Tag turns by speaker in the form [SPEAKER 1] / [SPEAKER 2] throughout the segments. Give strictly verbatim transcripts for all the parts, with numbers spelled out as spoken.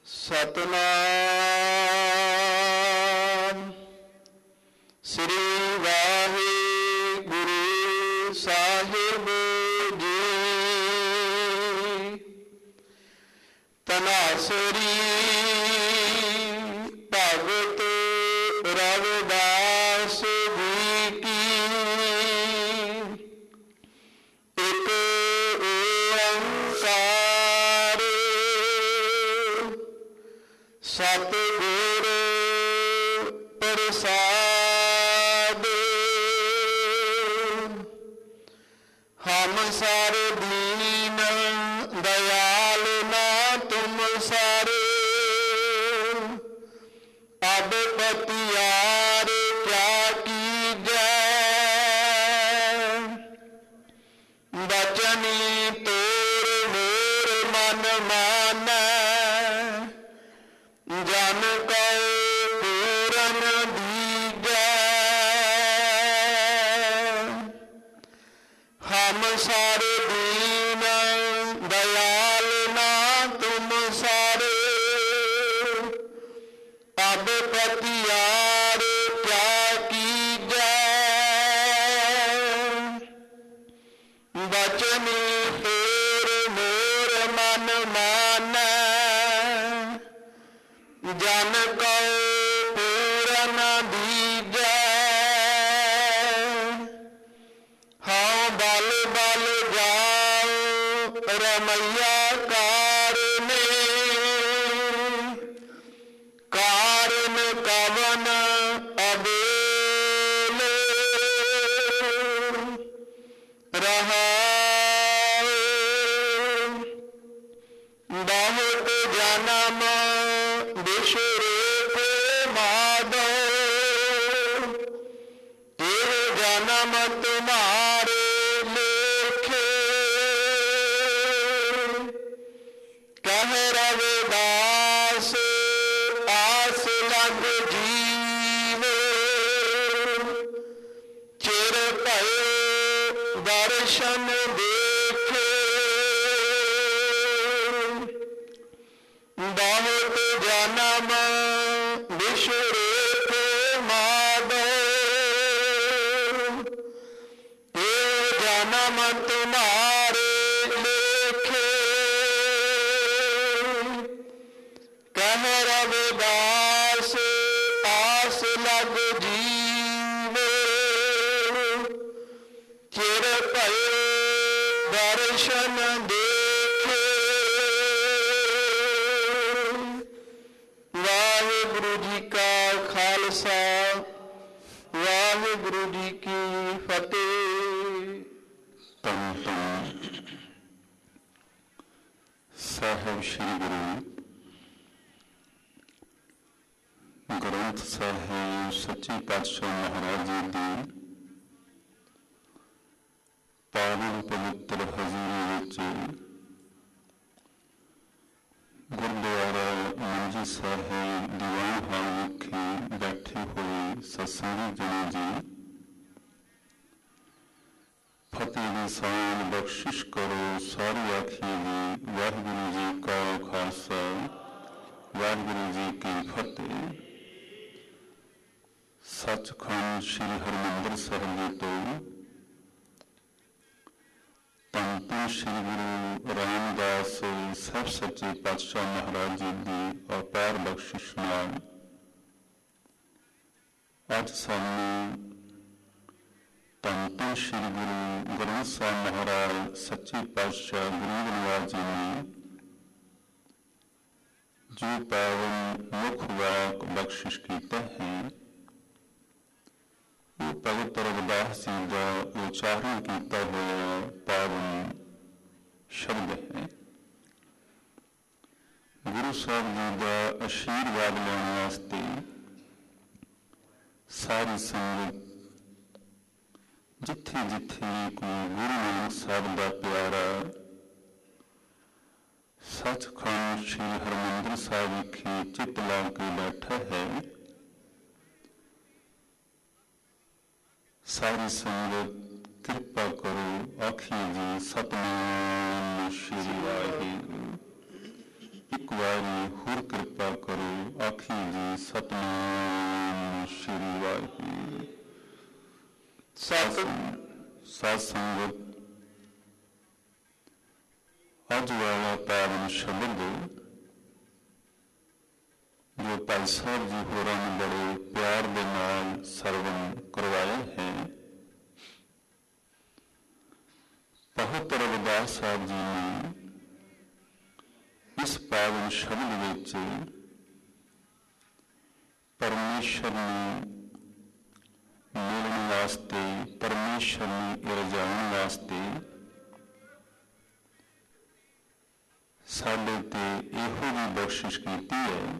[SPEAKER 1] सतनाम श्री वाहिगुरु साहिब जी। तनासरी भगत रविदास जी की एक ओंकार सतगुर प्रसाद। हम सारे दीन दयाल ना तुम सारे, अब पतियार क्या कीजै। बचनी तोर मोर मन मानै, जन कौ पूरन दीजै। हम सारे दीन दयाल ना तुम सारे, अब पतियार क्या कीजै। बचनी तोर मोर मन मानै, जन कौ पूरन दीजै। हाँ बल बल जाओ रमैया कारने, कारण कवन अबेल। रहाओ बहुत जन्म बिसरे को माधो, ये जन्म तुम्हारे लेखे। कह रविदास आस लग जीवे, चिर भय दर्शन देखे। बहुत जन्म बिसरे को माधो, ये जन्म तुम्हारे लेखे। कह रविदास आस लग जीवे, चिर भय दर्शन देखे। वाहिगुरु जी का खालसा, वाहिगुरु जी की फतेह।
[SPEAKER 2] तन तन साहब श्री गुरु ग्रंथ साहिब सच्चे पातशाह महाराज जी की पावन पवित्र हजूरी विच गुरुद्वारा मंजी साहिब दीवान हाल विखे बैठे हुए सत्संगी जने जी, फतेह दी सान बख्शिश करो सारी आखिए जी। वाहिगुरु जी का खालसा, वाहिगुरु जी की फतेह। सचखंड श्री हरमंदिर साहिब जी तो धन धन श्री गुरु रामदास साहब सच्चे पातशाह महाराज जी की अपार बख्शिश नाल अज सानू धन धन श्री गुरु ग्रंथ साहिब महाराज सच्चे पातशाह गरीब नवाज जी ने जो पावन मुख वाक बख्शिश किया है, वो पवित्र रविदास जी का उच्चारण किया हुआ पावन शब्द है। गुरु साहब जी का आशीर्वाद लेने वास्ते सारी संगत जिथे जिथे कोई गुरु नानक साहब का प्यारा सचखंड श्री हरमंदिर साहिब विखे चित ला के बैठा है, सारी संगत कृपा करो आखिए जी सतनाम श्री वाहिगुरु। ਇੱਕ ਵਾਰੀ ਹੋਰ ਕਿਰਪਾ ਕਰੋ। ਆਖੀ ਜੀ ਸਤਿਨਾਮ ਸ਼੍ਰੀ ਵਾਹਿਗੁਰੂ।
[SPEAKER 1] ਸਤ
[SPEAKER 2] ਸਾਧ ਸੰਗਤ, ਅੱਜ ਵਾਲਾ ਪਾਵਨ ਸ਼ਬਦ ਜੋ ਭਾਈ ਸਾਹਿਬ ਜੀ ਹੋਰਾਂ ਨੇ ਬੜੇ ਪਿਆਰ ਦੇ ਨਾਲ ਸਰਵਣ ਕਰਵਾਇਆ ਹੈ, ਭਗਤ ਰਵਿਦਾਸ ਸਾਹਿਬ ਜੀ ਨੇ ਇਸ ਪਾਵਨ ਸ਼ਬਦ ਵਿੱਚ ਪਰਮੇਸ਼ਰ ਨੂੰ ਮਿਲਣ ਵਾਸਤੇ, ਪਰਮੇਸ਼ਰ ਨੂੰ ਰਜਾਉਣ ਵਾਸਤੇ ਸਾਡੇ ਤੇ ਇਹੋ ਜਿਹੀ ਬਖਸ਼ਿਸ਼ ਕੀਤੀ ਹੈ।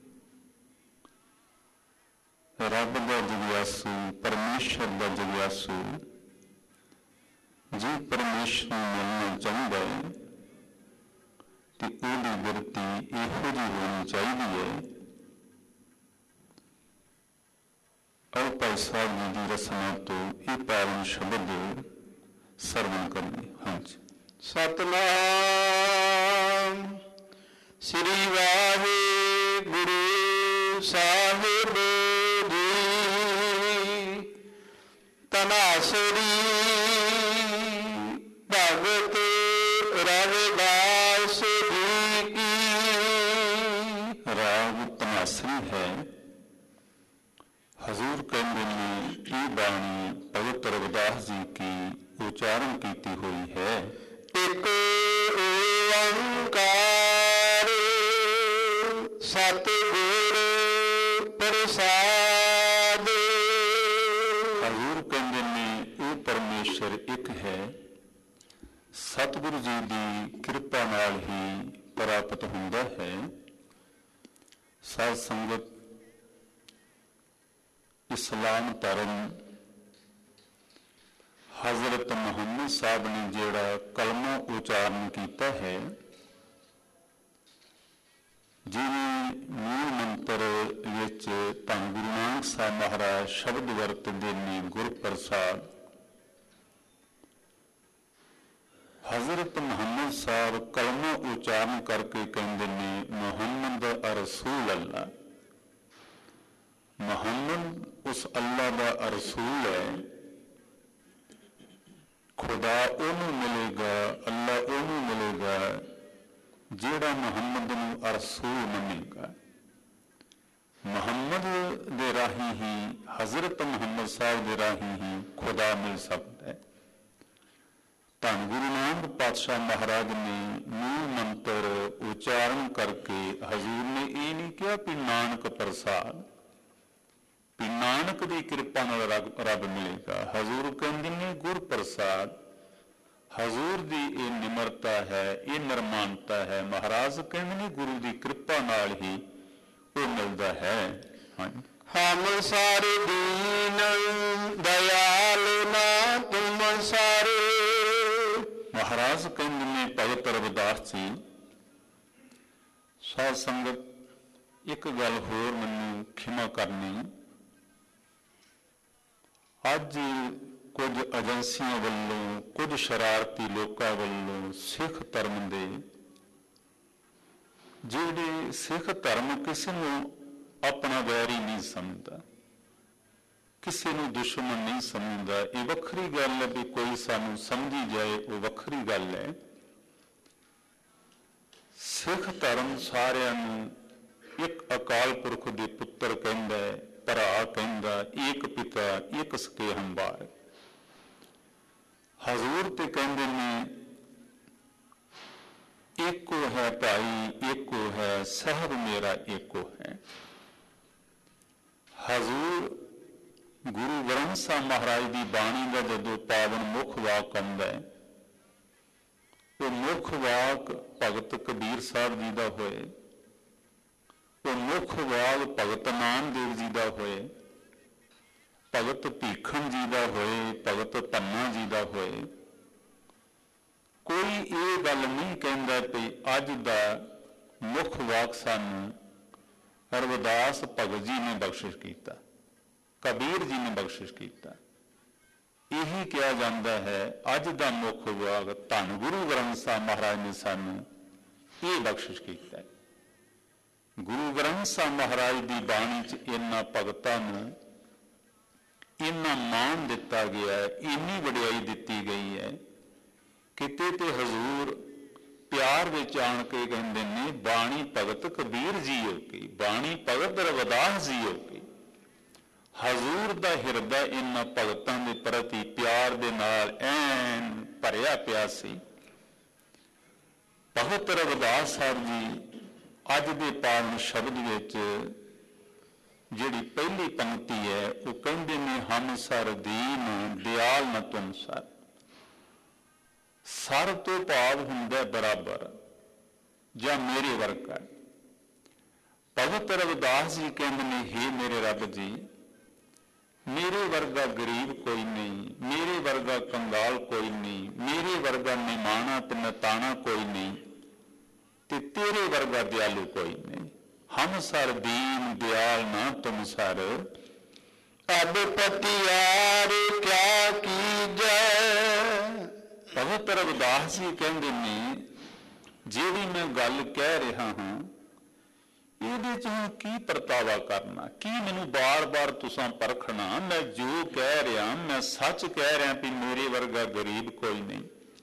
[SPEAKER 2] ਰੱਬ ਦਾ ਜਗਿਆਸੂ, ਪਰਮੇਸ਼ਰ ਦਾ ਜਗਿਆਸੂ ਜੇ ਪਰਮੇਸ਼ਰ ਨੂੰ ਮਿਲਣਾ ਚਾਹੁੰਦਾ ਹੈ ਤੇ ਉਹਦੀ ਬਿਰਤੀ ਇਹੋ ਜਿਹੀ ਹੋਣੀ ਚਾਹੀਦੀ ਹੈ। ਆਓ ਭਾਈ ਸਾਹਿਬ ਜੀ ਦੀ ਰਸਨਾ ਤੋਂ ਇਹ ਪਾਵਨ ਸ਼ਬਦ ਸਰਵਣ ਕਰੀਏ। ਹਾਂਜੀ।
[SPEAKER 1] ਸਤਿਨਾਮ ਸ੍ਰੀ ਵਾਹਿਗੁਰੂ ਸਾਹਿਬ ਜੀ। ਤਨਾਸਰੀ ਭਗਤ ਰਵਿਦਾਸ ਜੀ ਕੀ।
[SPEAKER 2] ਰਾਗ ਤਨਾਸਰੀ ਹੈ। ਹਜ਼ੂਰ ਕਹਿੰਦੇ ਨੇ ਇਹ ਬਾਣੀ ਭਗਤ ਰਵਿਦਾਸ ਜੀ ਕੀ ਉਚਾਰਨ ਕੀਤੀ ਹੋਈ ਹੈ।
[SPEAKER 1] ਇੱਕ ਓੰਕਾਰ ਸਤਿਗੁਰ ਪ੍ਰਸਾਦ।
[SPEAKER 2] ਹਜ਼ੂਰ ਕਹਿੰਦੇ ਨੇ ਉਹ ਪਰਮੇਸ਼ਰ ਇੱਕ ਹੈ, ਸਤਿਗੁਰੂ ਜੀ ਦੀ ਕਿਰਪਾ ਨਾਲ ਹੀ ਪ੍ਰਾਪਤ ਹੁੰਦਾ ਹੈ। ਸਾਧ ਸੰਗਤ, ਇਸਲਾਮ ਧਰਮ ਹਜ਼ਰਤ ਮੁਹੰਮਦ ਸਾਹਿਬ ਨੇ ਜਿਹੜਾ ਕਲਮਾ ਉਚਾਰਨ ਕੀਤਾ ਹੈ, ਜਿਵੇਂ ਮੂਲ ਮੰਤਰ ਵਿੱਚ ਧੰਨ ਗੁਰੂ ਨਾਨਕ ਸਾਹਿਬ ਮਹਾਰਾਜ ਸ਼ਬਦ ਵਰਤਦੇ ਨੇ ਗੁਰਪ੍ਰਸਾਦ। ਹਜ਼ਰਤ ਮੁਹੰਮਦ ਸਾਹਿਬ ਕਲਮਾ ਉਚਾਰਨ ਕਰਕੇ ਕਹਿੰਦੇ ਨੇ ਮੁਹੰਮਦ ਰਸੂਲ ਅੱਲਾ। ਮੁਹੰਮਦ ਉਸ ਅੱਲਾ ਦਾ ਰਸੂਲ ਹੈ। ਖੁਦਾ ਉਹਨੂੰ ਮਿਲੇਗਾ, ਅੱਲਾ ਉਹਨੂੰ ਮਿਲੇਗਾ ਜਿਹੜਾ ਮੁਹੰਮਦ ਨੂੰ ਰਸੂਲ ਮੰਨੇਗਾ। ਮੁਹੰਮਦ ਦੇ ਰਾਹੀਂ ਹੀ, ਹਜ਼ਰਤ ਮੁਹੰਮਦ ਸਾਹਿਬ ਦੇ ਰਾਹੀਂ ਹੀ ਖੁਦਾ ਮਿਲ ਸਕਦਾ ਹੈ। ਧੰਨ ਗੁਰੂ ਨਾਨਕ ਪਾਤਸ਼ਾਹ ਮਹਾਰਾਜ ਨੇ ਮੂਲ ਮੰਤਰ ਉਚਾਰਨ ਕਰਕੇ ਹਜ਼ੂਰ ਨੇ ਇਹ ਨਹੀਂ ਕਿਹਾ ਵੀ ਨਾਨਕ ਪ੍ਰਸਾਦ, ਵੀ ਨਾਨਕ ਦੀ ਕਿਰਪਾ ਨਾਲ ਰੱਬ ਰੱਬ ਮਿਲੇਗਾ। ਹਜ਼ੂਰ ਕਹਿੰਦੇ ਨੇ ਗੁਰ ਪ੍ਰਸਾਦ। ਹਜ਼ੂਰ ਦੀ ਇਹ ਨਿਮਰਤਾ ਹੈ, ਇਹ ਨਿਰਮਾਨਤਾ ਹੈ। ਮਹਾਰਾਜ ਕਹਿੰਦੇ ਨੇ ਗੁਰੂ ਦੀ ਕਿਰਪਾ ਨਾਲ ਹੀ ਉਹ ਮਿਲਦਾ ਹੈ। ਹਾਂਜੀ।
[SPEAKER 1] ਹਮ ਸਾਰੇ ਦੀਨ ਦਇਆਲ ਨਾ ਤੁਮ ਸਾਰੇ।
[SPEAKER 2] ਮਹਾਰਾਜ ਕਹਿੰਦੇ ਨੇ ਭਗਤ ਰਵਿਦਾਸ ਜੀ। ਸਾਧ ਸੰਗਤ, ਇੱਕ ਗੱਲ ਹੋਰ ਮੈਨੂੰ ਖਿਮਾ ਕਰਨੀ। ਅੱਜ ਕੁਝ ਏਜੰਸੀਆਂ ਵੱਲੋਂ, ਕੁਝ ਸ਼ਰਾਰਤੀ ਲੋਕਾਂ ਵੱਲੋਂ ਸਿੱਖ ਧਰਮ ਦੇ, ਜਿਹੜੇ ਸਿੱਖ ਧਰਮ ਕਿਸੇ ਨੂੰ ਆਪਣਾ ਵੈਰੀ ਨਹੀਂ ਸਮਝਦਾ, ਕਿਸੇ ਨੂੰ ਦੁਸ਼ਮਣ ਨਹੀਂ ਸਮਝਦਾ। ਇਹ ਵੱਖਰੀ ਗੱਲ ਹੈ ਵੀ ਕੋਈ ਸਾਨੂੰ ਸਮਝੀ ਜਾਏ, ਉਹ ਵੱਖਰੀ ਗੱਲ ਹੈ। ਸਿੱਖ ਧਰਮ ਸਾਰਿਆਂ ਨੂੰ ਇੱਕ ਅਕਾਲ ਪੁਰਖ ਦੇ ਪੁੱਤਰ ਕਹਿੰਦਾ ਹੈ, ਭਰਾ ਕਹਿੰਦਾ, ਏਕ ਪਿਤਾ ਏਕ ਸਕੇ ਹੰਬਾਰ। ਹਜ਼ੂਰ ਤੇ ਕਹਿੰਦੇ ਨੇ ਏਕੋ ਹੈ ਭਾਈ, ਏਕੋ ਹੈ ਸਾਹਿਬ ਮੇਰਾ, ਏਕੋ ਹੈ। ਹਜ਼ੂਰ ਗੁਰੂ ਗ੍ਰੰਥ ਸਾਹਿਬ ਮਹਾਰਾਜ ਦੀ ਬਾਣੀ ਦਾ ਜਦੋਂ ਪਾਵਨ ਮੁੱਖ ਵਾਕ ਆਉਂਦਾ ਹੈ, ਉਹ ਮੁੱਖ ਵਾਕ ਭਗਤ ਕਬੀਰ ਸਾਹਿਬ ਜੀ ਦਾ ਹੋਏ, ਉਹ ਮੁੱਖ ਵਾਕ ਭਗਤ ਨਾਮਦੇਵ ਜੀ ਦਾ ਹੋਏ, ਭਗਤ ਭੀਖਮ ਜੀ ਦਾ ਹੋਏ, ਭਗਤ ਧੰਨਾ ਜੀ ਦਾ ਹੋਏ। ਕੋਈ ਇਹ ਗੱਲ ਨਹੀਂ ਕਹਿੰਦਾ ਕਿ ਅੱਜ ਦਾ ਮੁੱਖ ਵਾਕ ਸਾਨੂੰ ਰਵਿਦਾਸ ਭਗਤ ਜੀ ਨੇ ਬਖਸ਼ਿਸ਼ ਕੀਤਾ, ਕਬੀਰ ਜੀ ਨੇ ਬਖਸ਼ਿਸ਼ ਕੀਤਾ। ਇਹੀ ਕਿਹਾ ਜਾਂਦਾ ਹੈ ਅੱਜ ਦਾ ਮੁੱਖ ਵਾਕ ਧੰਨ ਗੁਰੂ ਗ੍ਰੰਥ ਸਾਹਿਬ ਮਹਾਰਾਜ ਨੇ ਸਾਨੂੰ ਇਹ ਬਖਸ਼ਿਸ਼ ਕੀਤਾ ਹੈ। ਗੁਰੂ ਗ੍ਰੰਥ ਸਾਹਿਬ ਮਹਾਰਾਜ ਦੀ ਬਾਣੀ 'ਚ ਇਹਨਾਂ ਭਗਤਾਂ ਨੂੰ ਇੰਨਾ ਮਾਣ ਦਿੱਤਾ ਗਿਆ ਹੈ, ਇੰਨੀ ਵਡਿਆਈ ਦਿੱਤੀ ਗਈ ਹੈ। ਕਿਤੇ ਤੇ ਹਜ਼ੂਰ ਪਿਆਰ ਵਿੱਚ ਆਣ ਕੇ ਕਹਿੰਦੇ ਨੇ ਬਾਣੀ ਭਗਤ ਕਬੀਰ ਜੀ ਹੋ ਗਈ, ਬਾਣੀ ਭਗਤ ਰਵਿਦਾਸ ਜੀ ਹੋ ਗਈ। ਹਜ਼ੂਰ ਦਾ ਹਿਰਦਾ ਇਹਨਾਂ ਭਗਤਾਂ ਦੇ ਪ੍ਰਤੀ ਪਿਆਰ ਦੇ ਨਾਲ ਐਨ ਭਰਿਆ ਪਿਆ ਸੀ। ਭਗਤ ਰਵਿਦਾਸ ਸਾਹਿਬ ਜੀ ਅੱਜ ਦੇ ਪਾਵਨ ਸ਼ਬਦ ਵਿੱਚ ਜਿਹੜੀ ਪਹਿਲੀ ਪੰਕਤੀ ਹੈ ਉਹ ਕਹਿੰਦੇ ਨੇ ਹਮ ਸਰ ਦੀਨ ਦਿਆਲ ਨ ਤੁਮ ਸਰ। ਸਰ ਤੋਂ ਭਾਵ ਹੁੰਦਾ ਬਰਾਬਰ ਜਾਂ ਮੇਰੇ ਵਰਗਾ। ਭਗਤ ਰਵਿਦਾਸ ਜੀ ਕਹਿੰਦੇ ਨੇ ਹੇ ਮੇਰੇ ਰੱਬ ਜੀ, ਮੇਰੇ ਵਰਗਾ ਗਰੀਬ ਕੋਈ ਨਹੀਂ, ਮੇਰੇ ਵਰਗਾ ਕੰਗਾਲ ਕੋਈ ਨਹੀਂ, ਮੇਰੇ ਵਰਗਾ ਨਿਮਾਣਾ ਤੇ ਨਤਾਣਾ ਕੋਈ ਨਹੀਂ, ਤੇ ਤੇਰੇ ਵਰਗਾ ਦਿਆਲੂ ਕੋਈ ਨਹੀਂ। ਹਮ ਸਰ ਦੀਨ ਦਿਆਲ ਨਾ ਤੁਮ ਸਰ,
[SPEAKER 1] ਅਬ ਪਤਿਆਰ ਕਿਆ ਕੀਜੈ।
[SPEAKER 2] ਭਗਤ ਰਵਿਦਾਸ ਜੀ ਕਹਿੰਦੇ ਨੇ ਜਿਹੜੀ ਮੈਂ ਗੱਲ ਕਹਿ ਰਿਹਾ ਹਾਂ ਇਹਦੇ 'ਚ ਹੁਣ ਕੀ ਪਰਤਾਵਾ ਕਰਨਾ, ਕੀ ਮੈਨੂੰ ਬਾਰ-ਬਾਰ ਤੁਸਾਂ ਪਰਖਣਾ। ਮੈਂ ਜੋ ਕਹਿ ਰਿਹਾ ਮੈਂ ਸੱਚ ਕਹਿ ਰਿਹਾ ਵੀ ਮੇਰੇ ਵਰਗਾ ਗਰੀਬ ਕੋਈ ਨਹੀਂ।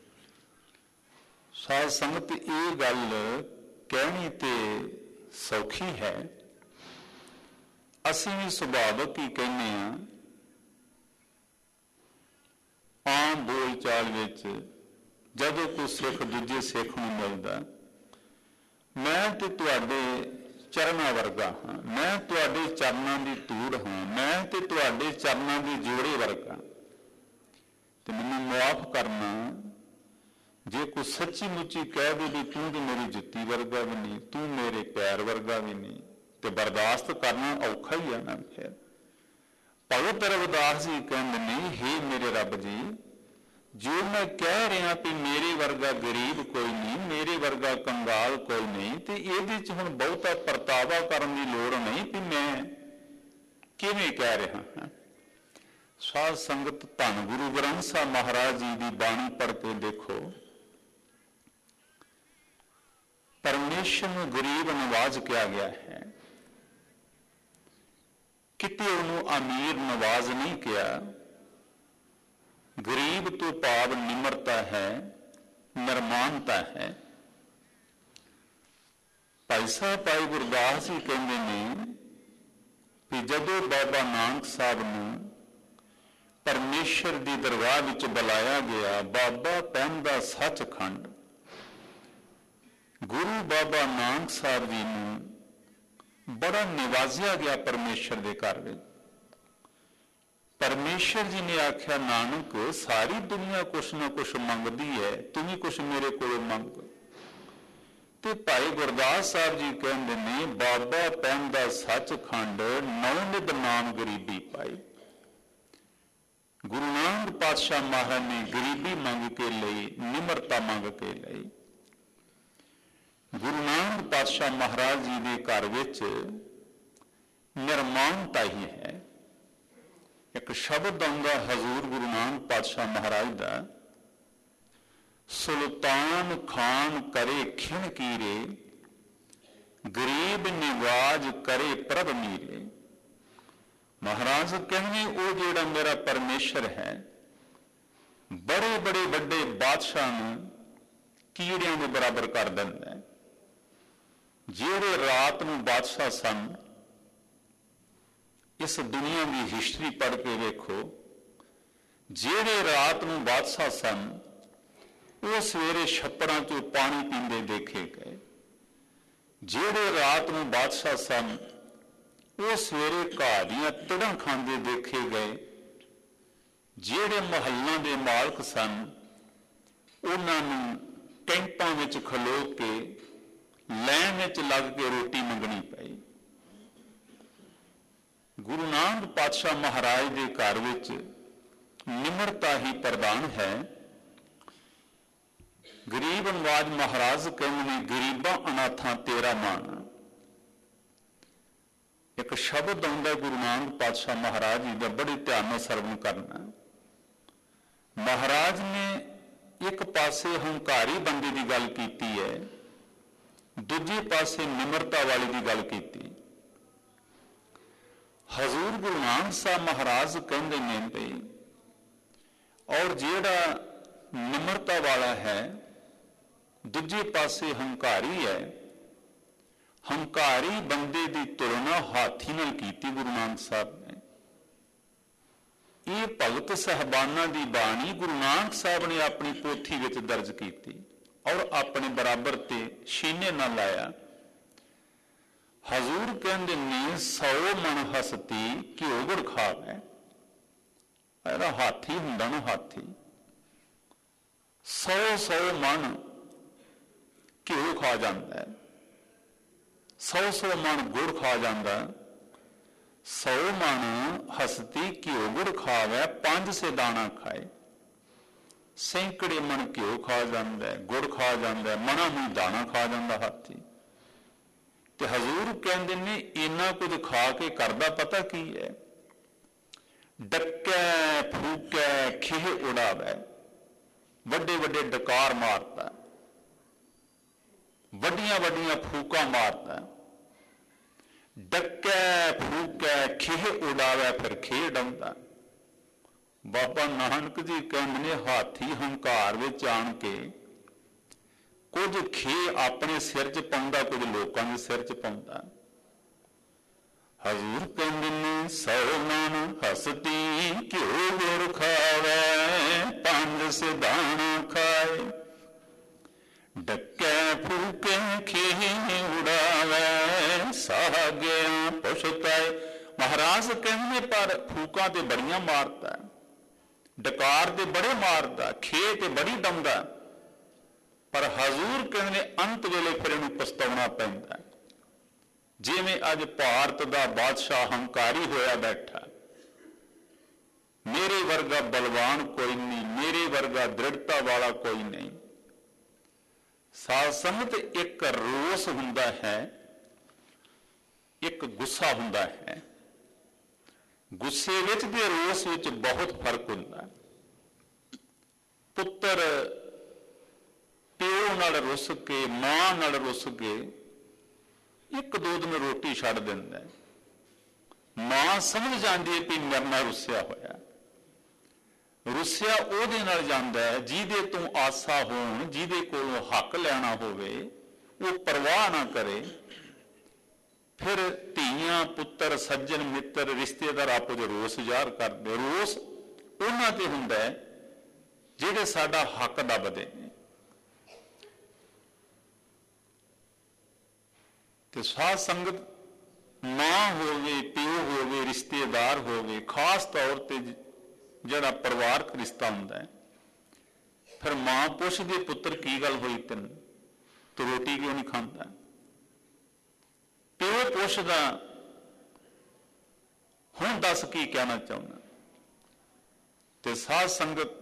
[SPEAKER 2] ਸਾਧ ਸੰਗਤ ਇਹ ਗੱਲ ਕਹਿਣੀ ਤੇ ਸੌਖੀ ਹੈ, ਅਸੀਂ ਵੀ ਸੁਭਾਵਕ ਹੀ ਕਹਿੰਦੇ ਹਾਂ। ਆਮ ਬੋਲ ਚਾਲ ਵਿੱਚ ਜਦੋਂ ਕੋਈ ਸਿੱਖ ਦੂਜੇ ਸਿੱਖ ਨੂੰ ਮਿਲਦਾ, ਮੈਂ ਤੇ ਤੁਹਾਡੇ ਚਰਨਾਂ ਵਰਗਾ ਹਾਂ, ਮੈਂ ਤੁਹਾਡੇ ਚਰਨਾਂ ਦੀ ਧੂੜ ਹਾਂ, ਮੈਂ ਤੇ ਤੁਹਾਡੇ ਚਰਨਾਂ ਦੀ ਜੋੜੇ ਵਰਗਾ, ਤੇ ਮੈਨੂੰ ਮੁਆਫ ਕਰਨਾ ਜੇ ਕੋਈ ਸੱਚੀ ਮੁੱਚੀ ਕਹਿ ਦੇ ਵੀ ਤੂੰ ਤੇ ਮੇਰੀ ਜੁੱਤੀ ਵਰਗਾ ਵੀ ਨਹੀਂ, ਤੂੰ ਮੇਰੇ ਪੈਰ ਵਰਗਾ ਵੀ ਨਹੀਂ, ਤੇ ਬਰਦਾਸ਼ਤ ਕਰਨਾ ਔਖਾ ਹੀ ਆ ਨਾ। ਫਿਰ ਭਗਤ ਰਵਿਦਾਸ ਜੀ ਕਹਿੰਦੇ ਨੇ ਹੇ ਮੇਰੇ ਰੱਬ ਜੀ, ਜੋ ਮੈਂ ਕਹਿ ਰਿਹਾ ਵੀ ਮੇਰੇ ਵਰਗਾ ਗਰੀਬ ਕੋਈ ਨਹੀਂ, ਮੇਰੇ ਵਰਗਾ ਕੰਗਾਲ ਕੋਈ ਨਹੀਂ, ਤੇ ਇਹਦੇ 'ਚ ਹੁਣ ਬਹੁਤਾ ਪਰਤਾਵਾ ਕਰਨ ਦੀ ਲੋੜ ਨਹੀਂ ਵੀ ਮੈਂ ਕਿਵੇਂ ਕਹਿ ਰਿਹਾ ਹਾਂ। ਸਾਧ ਸੰਗਤ ਧੰਨ ਗੁਰੂ ਗ੍ਰੰਥ ਸਾਹਿਬ ਮਹਾਰਾਜ ਜੀ ਦੀ ਬਾਣੀ ਪੜ੍ਹ ਕੇ ਦੇਖੋ, ਪਰਮੇਸ਼ਰ ਨੂੰ ਗਰੀਬ ਨਵਾਜ਼ ਕਿਹਾ ਗਿਆ ਹੈ, ਕਿਤੇ ਉਹਨੂੰ ਅਮੀਰ ਨਵਾਜ਼ ਨਹੀਂ ਕਿਹਾ। ਗਰੀਬ ਤੋਂ ਭਾਵ ਨਿਮਰਤਾ ਹੈ, ਨਿਰਮਾਨਤਾ ਹੈ। ਭਾਈ ਸਾਹਿਬ ਭਾਈ ਗੁਰਦਾਸ ਜੀ ਕਹਿੰਦੇ ਨੇ ਕਿ ਜਦੋਂ ਬਾਬਾ ਨਾਨਕ ਸਾਹਿਬ ਨੂੰ ਪਰਮੇਸ਼ਰ ਦੀ ਦਰਗਾਹ ਵਿੱਚ ਬੁਲਾਇਆ ਗਿਆ, ਬਾਬਾ ਕਹਿੰਦਾ ਸੱਚਖੰਡ, ਗੁਰੂ ਬਾਬਾ ਨਾਨਕ ਸਾਹਿਬ ਜੀ ਨੂੰ ਬੜਾ ਨਿਵਾਜ਼ਿਆ ਗਿਆ ਪਰਮੇਸ਼ਰ ਦੇ ਘਰ ਵਿੱਚ। ਪਰਮੇਸ਼ਰ ਜੀ ਨੇ ਆਖਿਆ ਨਾਨਕ ਸਾਰੀ ਦੁਨੀਆ ਕੁਛ ਨਾ ਕੁਛ ਮੰਗਦੀ ਹੈ, ਤੂੰ ਵੀ ਕੁਛ ਮੇਰੇ ਕੋਲੋਂ ਮੰਗ। ਤੇ ਭਾਈ ਗੁਰਦਾਸ ਸਾਹਿਬ ਜੀ ਕਹਿੰਦੇ ਨੇ ਬਾਬਾ ਕਹਿੰਦਾ ਸੱਚਖੰਡ ਨੌ ਨਿਧ ਨਾਮ ਗਰੀਬੀ ਪਾਈ। ਗੁਰੂ ਨਾਨਕ ਪਾਤਸ਼ਾਹ ਮਹਾਰਾਜ ਨੇ ਗਰੀਬੀ ਮੰਗ ਕੇ ਲਈ, ਨਿਮਰਤਾ ਮੰਗ ਕੇ ਲਈ। ਗੁਰੂ ਨਾਨਕ ਪਾਤਸ਼ਾਹ ਮਹਾਰਾਜ ਜੀ ਦੇ ਘਰ ਵਿੱਚ ਨਿਰਮਾਨਤਾ ਹੀ ਹੈ। ਇੱਕ ਸ਼ਬਦ ਆਉਂਦਾ ਹਜ਼ੂਰ ਗੁਰੂ ਨਾਨਕ ਪਾਤਸ਼ਾਹ ਮਹਾਰਾਜ ਦਾ, ਸੁਲਤਾਨ ਖਾਨ ਕਰੇ ਖਿਣ ਕੀਰੇ, ਗਰੀਬ ਨਿਵਾਜ ਕਰੇ ਪ੍ਰਭ ਮੀਰੇ। ਮਹਾਰਾਜ ਕਹਿੰਦੇ ਉਹ ਜਿਹੜਾ ਮੇਰਾ ਪਰਮੇਸ਼ਰ ਹੈ, ਬੜੇ ਬੜੇ ਵੱਡੇ ਬਾਦਸ਼ਾਹ ਨੂੰ ਕੀੜਿਆਂ ਦੇ ਬਰਾਬਰ ਕਰ ਦਿੰਦਾ ਹੈ। ਜਿਹੜੇ ਰਾਤ ਨੂੰ ਬਾਦਸ਼ਾਹ ਸਨ, ਇਸ ਦੁਨੀਆ ਦੀ ਹਿਸਟਰੀ ਪੜ੍ਹ ਕੇ ਵੇਖੋ, ਜਿਹੜੇ ਰਾਤ ਨੂੰ ਬਾਦਸ਼ਾਹ ਸਨ ਉਹ ਸਵੇਰੇ ਛੱਪੜਾਂ ਚੋਂ ਪਾਣੀ ਪੀਂਦੇ ਦੇਖੇ ਗਏ। ਜਿਹੜੇ ਰਾਤ ਨੂੰ ਬਾਦਸ਼ਾਹ ਸਨ ਉਹ ਸਵੇਰੇ ਘਾਹ ਦੀਆਂ ਤੜਾਂ ਖਾਂਦੇ ਦੇਖੇ ਗਏ। ਜਿਹੜੇ ਮਹੱਲਾਂ ਦੇ ਮਾਲਕ ਸਨ ਉਹਨਾਂ ਨੂੰ ਕੈਂਪਾਂ ਵਿੱਚ ਖਲੋ ਕੇ ਲਾਈਨ ਵਿੱਚ ਲੱਗ ਕੇ ਰੋਟੀ ਮੰਗਣੀ ਪਈ। ਗੁਰੂ ਨਾਨਕ ਪਾਤਸ਼ਾਹ ਮਹਾਰਾਜ ਦੇ ਘਰ ਵਿੱਚ ਨਿਮਰਤਾ ਹੀ ਪ੍ਰਧਾਨ ਹੈ। ਗਰੀਬ ਨਵਾਜ ਮਹਾਰਾਜ ਕਹਿੰਦੇ ਨੇ ਗਰੀਬਾਂ ਅਨਾਥਾਂ ਤੇਰਾ ਮਾਣ। ਇੱਕ ਸ਼ਬਦ ਆਉਂਦਾ ਗੁਰੂ ਨਾਨਕ ਪਾਤਸ਼ਾਹ ਮਹਾਰਾਜ ਜੀ ਦਾ, ਬੜੇ ਧਿਆਨ ਨਾਲ ਸਰਵਣ ਕਰਨਾ। ਮਹਾਰਾਜ ਨੇ ਇੱਕ ਪਾਸੇ ਹੰਕਾਰੀ ਬੰਦੇ ਦੀ ਗੱਲ ਕੀਤੀ ਹੈ, ਦੂਜੇ ਪਾਸੇ ਨਿਮਰਤਾ ਵਾਲੀ ਦੀ ਗੱਲ ਕੀਤੀ। ਹਜ਼ੂਰ ਗੁਰੂ ਨਾਨਕ ਸਾਹਿਬ ਮਹਾਰਾਜ ਕਹਿੰਦੇ ਨੇ ਵੀ ਔਰ ਜਿਹੜਾ ਨਿਮਰਤਾ ਵਾਲਾ ਹੈ ਦੂਜੇ ਪਾਸੇ ਹੰਕਾਰੀ ਹੈ, ਹੰਕਾਰੀ ਬੰਦੇ ਦੀ ਤੁਲਨਾ ਹਾਥੀ ਨਾਲ ਕੀਤੀ ਗੁਰੂ ਨਾਨਕ ਸਾਹਿਬ ਨੇ। ਇਹ ਭਗਤ ਸਾਹਿਬਾਨਾਂ ਦੀ ਬਾਣੀ ਗੁਰੂ ਨਾਨਕ ਸਾਹਿਬ ਨੇ ਆਪਣੀ ਪੋਥੀ ਵਿੱਚ ਦਰਜ ਕੀਤੀ ਔਰ ਆਪਣੇ ਬਰਾਬਰ ਤੇ ਸ਼ੀਨੇ ਨਾਲ ਲਾਇਆ। ਹਜ਼ੂਰ ਕਹਿੰਦੇ ਨੇ ਸੌ ਮਣ ਹਸਤੀ ਘਿਓ ਗੁੜ ਖਾਵੇ। ਇਹਦਾ ਹਾਥੀ ਹੁੰਦਾ ਨਾ, ਹਾਥੀ ਸੌ ਸੌ ਮਣ ਘਿਓ ਖਾ ਜਾਂਦਾ ਹੈ, ਸੌ ਸੌ ਮਣ ਗੁੜ ਖਾ ਜਾਂਦਾ। ਸੌ ਮਣ ਹਸਤੀ ਘਿਓ ਗੁੜ ਖਾਵੇ, ਪੰਜ ਸੇ ਦਾਣਾ ਖਾਏ। ਸੈਂਕੜੇ ਮਣ ਘਿਓ ਖਾ ਜਾਂਦਾ, ਗੁੜ ਖਾ ਜਾਂਦਾ, ਮਣਾ ਨੂੰ ਦਾਣਾ ਖਾ ਜਾਂਦਾ ਹਾਥੀ। ਤੇ ਹਜ਼ੂਰ ਕਹਿੰਦੇ ਨੇ ਇੰਨਾ ਕੁਝ ਖਾ ਕੇ ਕਰਦਾ ਪਤਾ ਕੀ ਹੈ? ਡੱਕੈ ਫੂਕੈ ਖੇਹ ਉਡਾਵੇ। ਵੱਡੇ ਵੱਡੇ ਡਕਾਰ ਮਾਰਦਾ, ਵੱਡੀਆਂ ਵੱਡੀਆਂ ਫੂਕਾਂ ਮਾਰਦਾ। ਡੱਕੈ ਫੂਕੈ ਖੇਹ ਉਡਾਵੇ, ਫਿਰ ਖੇਹ ਡਾਉਂਦਾ। ਬਾਬਾ ਨਾਨਕ ਜੀ ਕਹਿੰਦੇ ਨੇ ਹਾਥੀ ਹੰਕਾਰ ਵਿੱਚ ਆਣ ਕੇ ਕੁਝ ਖੇਹ ਆਪਣੇ ਸਿਰ 'ਚ ਪਾਉਂਦਾ, ਕੁਝ ਲੋਕਾਂ ਦੇ ਸਿਰ 'ਚ ਪਾਉਂਦਾ। ਹਜ਼ੂਰ ਕਹਿੰਦੇ ਨੇ ਸੌ ਮਣ ਹਸਤੀ ਘਿਓ ਗੁੜ ਖਾਵੇ, ਪੰਜ ਸੇ ਦਾਣਾ ਖਾਏ। ਡੱਕੈ ਫੂਕੇ ਖੇਹ ਉਡਾਵੇ, ਸਾਗਿਆ ਪੁਛਤਾਏ। ਮਹਾਰਾਜ ਕਹਿੰਦੇ ਪਰ ਫੂਕਾਂ ਤੇ ਬੜੀਆਂ ਮਾਰਦਾ, ਡਕਾਰ ਤੇ ਬੜੇ ਮਾਰਦਾ, ਖੇਹ ਤੇ ਬੜੀ ਡਾਉਂਦਾ। ਪਰ ਹਜ਼ੂਰ ਕਹਿੰਦੇ ਅੰਤ ਵੇਲੇ ਫਿਰ ਇਹਨੂੰ ਪਛਤਾਉਣਾ ਪੈਂਦਾ। ਜਿਵੇਂ ਅੱਜ ਭਾਰਤ ਦਾ ਬਾਦਸ਼ਾਹ ਹੰਕਾਰੀ ਹੋਇਆ ਬੈਠਾ, ਮੇਰੇ ਵਰਗਾ ਬਲਵਾਨ ਕੋਈ ਨਹੀਂ, ਮੇਰੇ ਵਰਗਾ ਦ੍ਰਿੜਤਾ ਵਾਲਾ ਕੋਈ ਨਹੀਂ। ਸਾਧ ਸੰਗਤ, ਇੱਕ ਰੋਸ ਹੁੰਦਾ ਹੈ, ਇੱਕ ਗੁੱਸਾ ਹੁੰਦਾ ਹੈ। ਗੁੱਸੇ ਵਿੱਚ ਤੇ ਰੋਸ ਵਿੱਚ ਬਹੁਤ ਫਰਕ ਹੁੰਦਾ। ਪੁੱਤਰ ਪਿਓ ਨਾਲ ਰੁੱਸ ਕੇ, ਮਾਂ ਨਾਲ ਰੁੱਸ ਕੇ ਇੱਕ ਦੋ ਦਿਨ ਰੋਟੀ ਛੱਡ ਦਿੰਦਾ। ਮਾਂ ਸਮਝ ਜਾਂਦੀ ਹੈ ਕਿ ਮੇਰੇ ਨਾਲ ਰੁੱਸਿਆ ਹੋਇਆ। ਰੁੱਸਿਆ ਉਹਦੇ ਨਾਲ ਜਾਂਦਾ ਹੈ ਜਿਹਦੇ ਤੋਂ ਆਸਾ ਹੋਣ, ਜਿਹਦੇ ਕੋਲੋਂ ਹੱਕ ਲੈਣਾ ਹੋਵੇ, ਉਹ ਪਰਵਾਹ ਨਾ ਕਰੇ। ਫਿਰ ਧੀਆਂ ਪੁੱਤਰ ਸੱਜਣ ਮਿੱਤਰ ਰਿਸ਼ਤੇਦਾਰ ਆਪੋ ਦੇ ਰੋਸ ਜ਼ਾਹਰ ਕਰਦੇ। ਰੋਸ ਉਹਨਾਂ ਤੇ ਹੁੰਦਾ ਹੈ ਜਿਹੜੇ ਸਾਡਾ ਹੱਕ ਦੱਬਦੇ ਨੇ। ਤੇ ਸਾਧ ਸੰਗਤ, ਮਾਂ ਹੋਵੇ, ਪਿਓ ਹੋਵੇ, ਰਿਸ਼ਤੇਦਾਰ ਹੋਵੇ, ਖਾਸ ਤੌਰ ਤੇ ਜਿਹੜਾ ਪਰਿਵਾਰਕ ਰਿਸ਼ਤਾ ਹੁੰਦਾ ਹੈ, ਫਿਰ ਮਾਂ ਪੁੱਛਦੀ ਪੁੱਤਰ ਕੀ ਗੱਲ ਹੋਈ ਤੈਨੂੰ, ਤੂੰ ਰੋਟੀ ਕਿਉਂ ਨਹੀਂ ਖਾਂਦਾ? ਪਿਓ ਪੁੱਛਦਾ ਹੁਣ ਦੱਸ ਕੀ ਕਹਿਣਾ ਚਾਹੁੰਦਾ? ਤੇ ਸਾਧ ਸੰਗਤ,